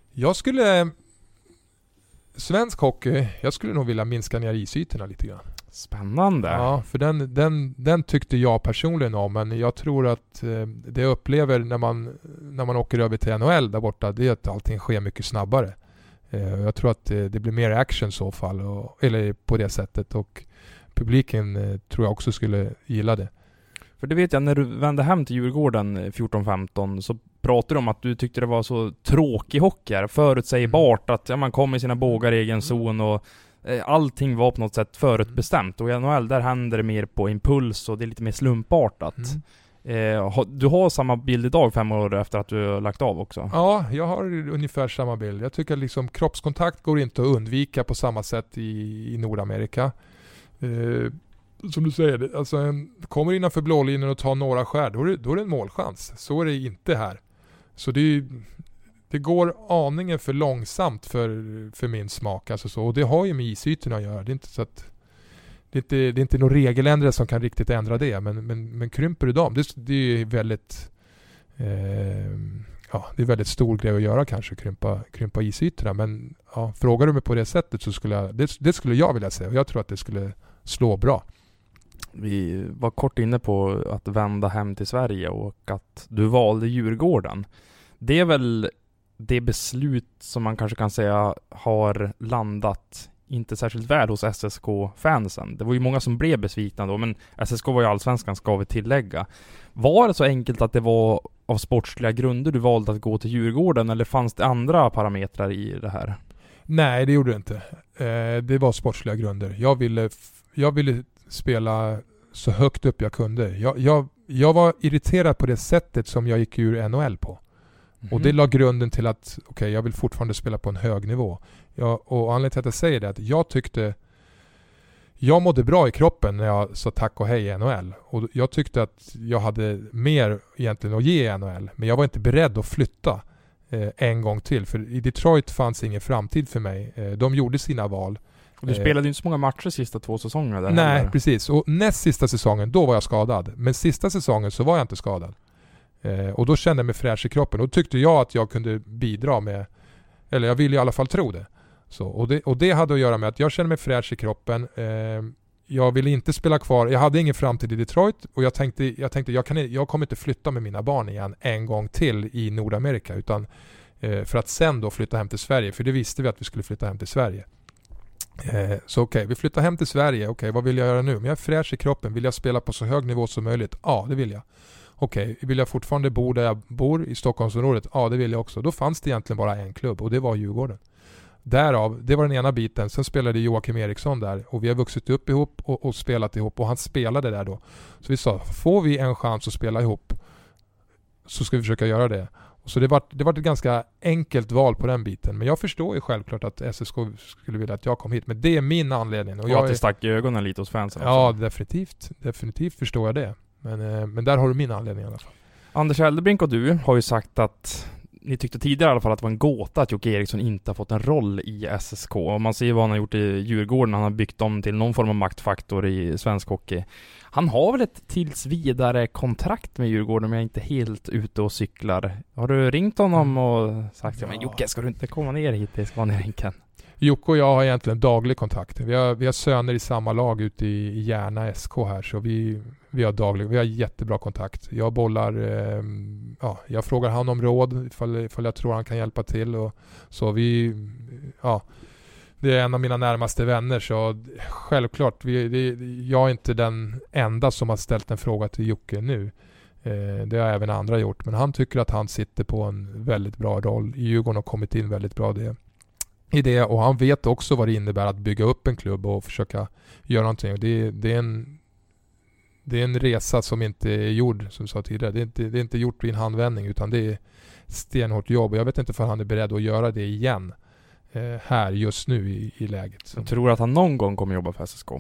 Speaker 4: svensk hockey, jag skulle nog vilja minska ner isytorna lite grann.
Speaker 3: Spännande.
Speaker 4: Ja, för den tyckte jag personligen om, men jag tror att det jag upplever när man åker över till NHL där borta, det är att allting sker mycket snabbare. Jag tror att det blir mer action i så fall, eller på det sättet, och publiken tror jag också skulle gilla det.
Speaker 3: För det vet jag, när du vände hem till Djurgården 14-15 så pratade du om att du tyckte det var så tråkig hockey här, förutsägbart, att man kom i sina bågar i egen zon och allting var på något sätt förutbestämt. Och i NHL där händer det mer på impuls och det är lite mer slumpartat. Du har samma bild idag 5 år efter att du har lagt av också?
Speaker 4: Ja, jag har ungefär samma bild. Jag tycker liksom kroppskontakt går inte att undvika på samma sätt i Nordamerika. Som du säger, alltså kommer innanför blålinjen och tar några skär, då är det en målchans. Så är det inte här. Så det går aningen för långsamt för min smak. Alltså så. Och det har ju med isytorna att göra. Det är inte så att det är inte någon regeländring som kan riktigt ändra det. Men krymper du dem, det är väldigt det är väldigt stor grej att göra kanske, krympa isytorna. Men ja, frågar du mig på det sättet så det skulle jag vilja säga. Och jag tror att det skulle slå bra.
Speaker 3: Vi var kort inne på att vända hem till Sverige och att du valde Djurgården. Det är väl det beslut som man kanske kan säga har landat inte särskilt väl hos SSK-fansen. Det var ju många som blev besvikna då, men SSK var ju allsvenskan, ska vi tillägga. Var det så enkelt att det var av sportsliga grunder du valde att gå till Djurgården, eller fanns det andra parametrar i det här?
Speaker 4: Nej, det gjorde det inte. Det var sportsliga grunder. Jag ville spela så högt upp jag kunde. Jag var irriterad på det sättet som jag gick ur NHL på. Och det la grunden till att jag vill fortfarande spela på en hög nivå. Och anledningen till att jag säger det är att jag tyckte jag mådde bra i kroppen när jag sa tack och hej i NHL. Och jag tyckte att jag hade mer egentligen att ge i NHL. Men jag var inte beredd att flytta en gång till. För i Detroit fanns ingen framtid för mig. De gjorde sina val.
Speaker 3: Och du spelade ju inte så många matcher sista 2 säsongerna där.
Speaker 4: Nej,
Speaker 3: heller.
Speaker 4: Precis. Och näst sista säsongen, då var jag skadad. Men sista säsongen så var jag inte skadad. Och då kände jag mig fräsch i kroppen. Och då tyckte jag att jag kunde bidra med, eller jag ville i alla fall tro det. Så, och det hade att göra med att jag kände mig fräsch i kroppen. Jag ville inte spela kvar. Jag hade ingen framtid i Detroit. Och jag tänkte jag kommer inte flytta med mina barn igen en gång till i Nordamerika. Utan för att sen då flytta hem till Sverige. För det visste vi att vi skulle flytta hem till Sverige. Så vi flyttar hem till Sverige. Vad vill jag göra nu? Men jag är fräsch i kroppen. Vill jag spela på så hög nivå som möjligt? Ja, det vill jag. Vill jag fortfarande bo där jag bor i Stockholmsområdet? Ja, det vill jag också. Då fanns det egentligen bara en klubb och det var Djurgården. Därav, det var den ena biten. Sen spelade Joakim Eriksson där och vi har vuxit upp ihop och spelat ihop och han spelade där då. Så vi sa, får vi en chans att spela ihop så ska vi försöka göra det. Så det var ett ganska enkelt val på den biten. Men jag förstår ju självklart att SSK skulle vilja att jag kom hit. Men det är min anledning.
Speaker 3: Och att det stack i ögonen lite hos fansen också.
Speaker 4: Ja, definitivt förstår jag det. Men där har du min anledning i alla fall.
Speaker 3: Anders Eldebrink och du har ju sagt att ni tyckte tidigare i alla fall att det var en gåta att Jocke Eriksson inte har fått en roll i SSK. Och man ser vad han har gjort i Djurgården. Han har byggt om till någon form av maktfaktor i svensk hockey. Han har väl ett tills vidare kontrakt med Djurgården, men jag är inte helt ute och cyklar. Har du ringt honom och sagt men Jocke, ska du inte komma ner hit till Scania-rinken?
Speaker 4: Jocke och jag har egentligen daglig kontakt. Vi har söner i samma lag ute i Järna SK här, så vi har jättebra kontakt. Jag bollar, jag frågar han om råd ifall jag tror han kan hjälpa till och så det är en av mina närmaste vänner, så självklart, jag är inte den enda som har ställt en fråga till Jocke nu. Det har även andra gjort, men han tycker att han sitter på en väldigt bra roll i Djurgården och kommit in väldigt bra i det, och han vet också vad det innebär att bygga upp en klubb och försöka göra någonting. Det är en resa som inte är gjord, som jag sa tidigare. Det är inte gjort i en handvändning, utan det är stenhårt jobb, och jag vet inte för han är beredd att göra det igen här just nu i läget.
Speaker 3: Jag tror att han någon gång kommer jobba för SSK.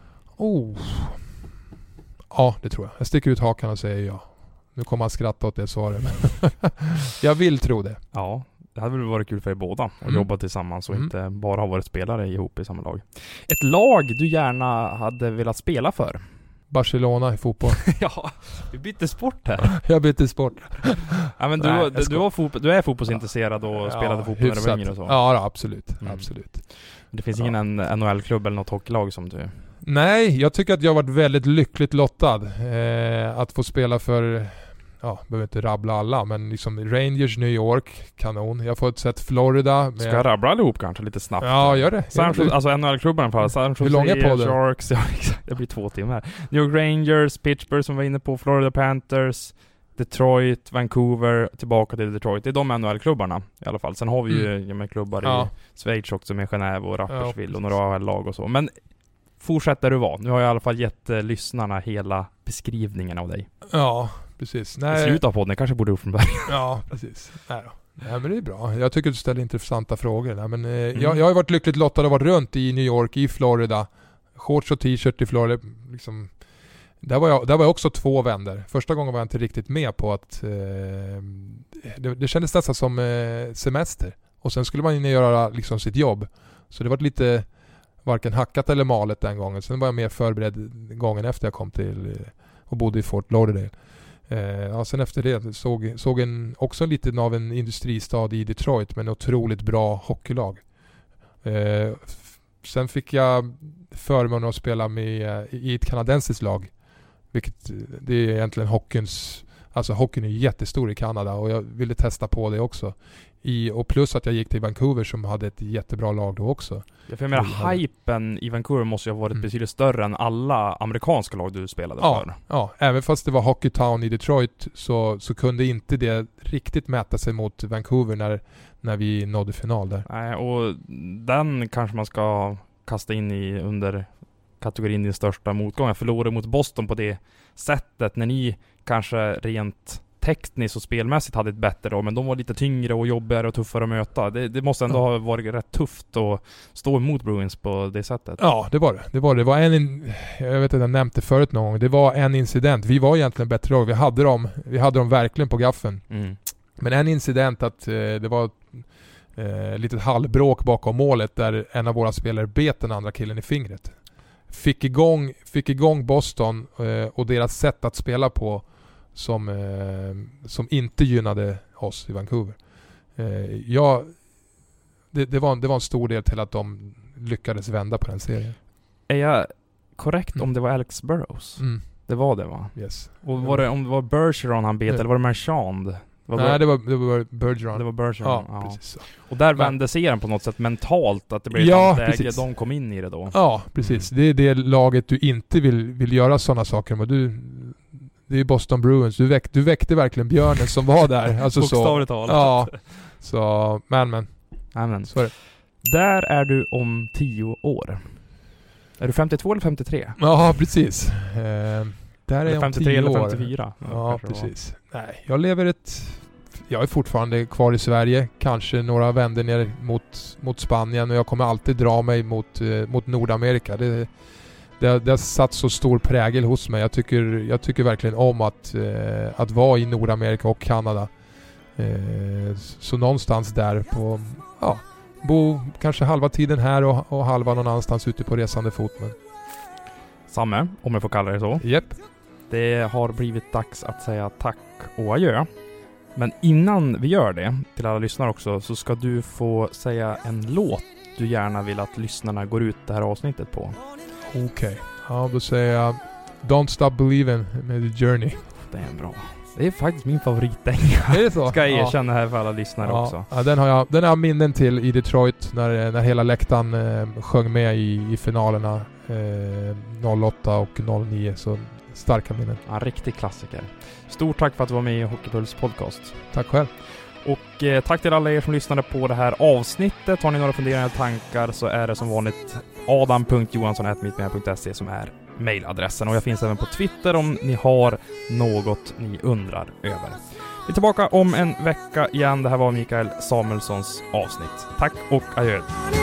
Speaker 4: Ja, det tror jag. Jag sticker ut hakan och säger ja. Nu kommer han skratta åt det svaret. Jag vill tro det.
Speaker 3: Ja, det hade väl varit kul för er båda att jobba tillsammans och inte bara ha varit spelare ihop i samma lag. Ett lag du gärna hade velat spela för?
Speaker 4: Barcelona i fotboll.
Speaker 3: Ja, vi bytte sport här.
Speaker 4: Jag bytte sport.
Speaker 3: Ja, men du är fotbollsintresserad och spelade fotboll när du var yngre och så?
Speaker 4: Ja, absolut. Absolut.
Speaker 3: Det finns ingen NHL-klubb eller något hockeylag som du...
Speaker 4: Nej, jag tycker att jag har varit väldigt lyckligt lottad att få spela för, behöver inte rabbla alla, men liksom Rangers, New York, kanon. Jag har fått sett Florida.
Speaker 3: Ska jag rabbla ihop kanske lite snabbt?
Speaker 4: Ja, gör det.
Speaker 3: Alltså NHL-klubben för San Jose,
Speaker 4: hur lång är podden?
Speaker 3: Sharks, det blir 2 timmar. New York Rangers, Pittsburgh som var inne på, Florida Panthers, Detroit, Vancouver, tillbaka till Detroit. Det är de NHL-klubbarna i alla fall. Sen har vi ju med klubbar i Schweiz också, med Genève och Rapperswil och några AHL-lag och så. Men fortsätter du vara. Nu har jag i alla fall gett lyssnarna hela beskrivningen av dig. Ja,
Speaker 4: precis.
Speaker 3: I slutet av podden kanske borde upp från början.
Speaker 4: Ja, precis. Nej, men det är bra. Jag tycker du ställer intressanta frågor. Nej, men, jag har varit lyckligt lottad och varit runt i New York, i Florida. Shorts och t-shirt i Florida. Liksom, där var jag också 2 vändor. Första gången var jag inte riktigt med på att det kändes nästan som semester. Och sen skulle man göra liksom sitt jobb. Så det var lite varken hackat eller malet den gången. Sen var jag mer förberedd gången efter jag kom till och bodde i Fort Lauderdale. Sen efter det såg också lite av en industristad i Detroit med en otroligt bra hockeylag. Sen fick jag förmånen att spela med i ett kanadensiskt lag, vilket det är egentligen hockeyn är jättestor i Kanada, och jag ville testa på det också. Och plus att jag gick till Vancouver som hade ett jättebra lag då också.
Speaker 3: Ja, för jag menar, hypen i Vancouver måste ju ha varit betydligt större än alla amerikanska lag du spelade för.
Speaker 4: Ja, även fast det var Hockeytown i Detroit så kunde inte det riktigt mäta sig mot Vancouver när vi nådde final där.
Speaker 3: Nej, och den kanske man ska kasta in under kategorin din största motgång. Jag förlorade mot Boston på det sättet när ni kanske rent tekniskt och spelmässigt hade ett bättre då, men de var lite tyngre och jobbigare och tuffare att möta. Det måste ändå ha varit rätt tufft att stå emot Bruins på det sättet.
Speaker 4: Ja, det var det. Det var jag vet att jag nämnde förut någon gång. Det var en incident. Vi var egentligen bättre lag. Vi hade dem verkligen på gaffeln. Men en incident att det var litet halvbråk bakom målet där en av våra spelare bet den andra killen i fingret. Fick igång Boston och deras sätt att spela på som inte gynnade oss i Vancouver. Det var en stor del till att de lyckades vända på den serien.
Speaker 3: Är jag korrekt om det var Alex Burrows? Det var det, va?
Speaker 4: Yes.
Speaker 3: Och om det var Bergeron han bet, eller var det Marchand?
Speaker 4: Nej, det var Bergeron.
Speaker 3: Det var Bergeron,
Speaker 4: ja. Precis.
Speaker 3: Och där vände serien på något sätt mentalt, att det blev ett läge, de kom in i det då.
Speaker 4: Ja, precis. Det är det laget du inte vill göra sådana saker med. Det är Boston Bruins. Du väckte verkligen björnen som var där. Alltså
Speaker 3: bokstavligt talat.
Speaker 4: Ja. Så, men. Så är det.
Speaker 3: Där är du om 10 år. Är du 52 eller 53?
Speaker 4: Ja, precis. Där är jag
Speaker 3: 53
Speaker 4: om 10
Speaker 3: eller
Speaker 4: år.
Speaker 3: 54.
Speaker 4: Ja, precis. Nej, jag är fortfarande kvar i Sverige. Kanske några vänder ner mot Spanien, och jag kommer alltid dra mig mot Nordamerika. Det har satt så stor prägel hos mig. Jag tycker verkligen om att vara i Nordamerika och Kanada. Så någonstans där bo kanske halva tiden här och halva någon annanstans ute på resande fot. Men.
Speaker 3: Samme, om jag får kalla det så.
Speaker 4: Japp.
Speaker 3: Det har blivit dags att säga tack och adjö. Men innan vi gör det, till alla lyssnare också, så ska du få säga en låt du gärna vill att lyssnarna går ut det här avsnittet på.
Speaker 4: Okej. Ja, då säger jag Don't Stop Believin' med The Journey.
Speaker 3: Det är en bra. Det är faktiskt min favoritdänga.
Speaker 4: Är det så?
Speaker 3: Ska jag erkänna här för alla lyssnare också.
Speaker 4: Ja, den har jag minnen till i Detroit när hela läktaren sjöng med i finalerna 08 och 09, så starka minnen.
Speaker 3: Ja, riktig klassiker. Stort tack för att du var med i Hockeypuls podcast.
Speaker 4: Tack själv.
Speaker 3: Och tack till alla er som lyssnade på det här avsnittet. Har ni några funderingar eller tankar så är det som vanligt adam.johansson@mittmedia.se som är mailadressen. Och jag finns även på Twitter om ni har något ni undrar över. Vi är tillbaka om en vecka igen. Det här var Mikael Samuelssons avsnitt. Tack och adjö.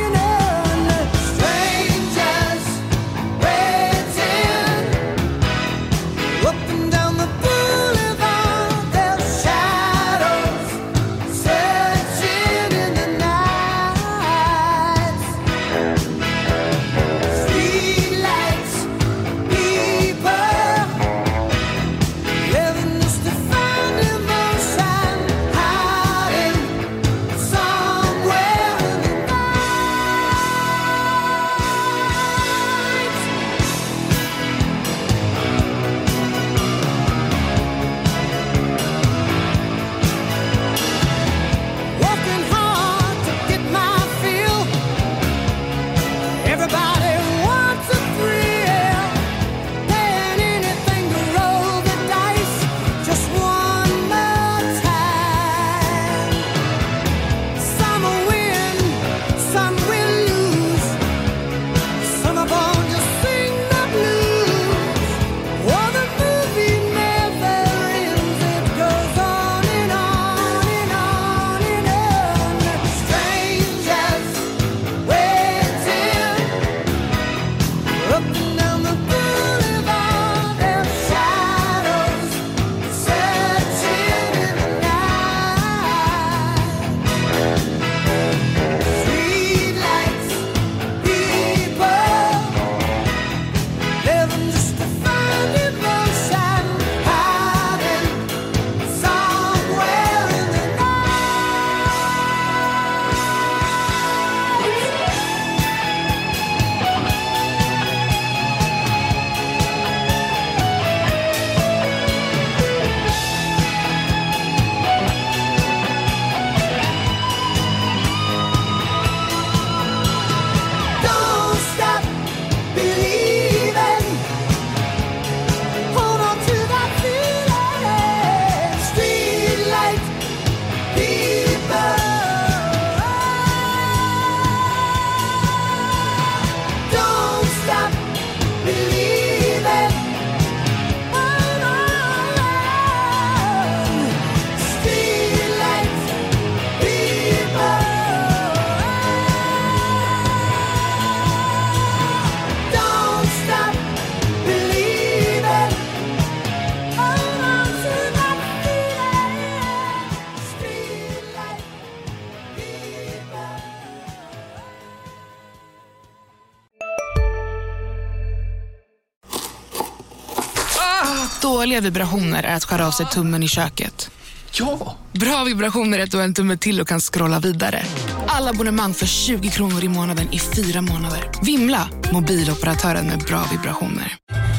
Speaker 12: Dåliga vibrationer är att skära av sig tummen i köket.
Speaker 5: Ja!
Speaker 12: Bra vibrationer är att du har en tumme till och kan scrolla vidare. Alla abonnemang för 20 kronor i månaden i 4 månader. Vimla! Mobiloperatören med bra vibrationer.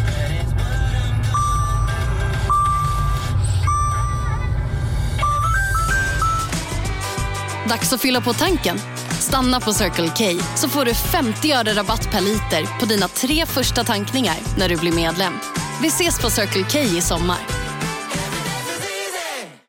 Speaker 13: Dags att fylla på tanken. Stanna på Circle K så får du 50 öre rabatt per liter på dina 3 första tankningar när du blir medlem. Vi ses på Circle K i sommar.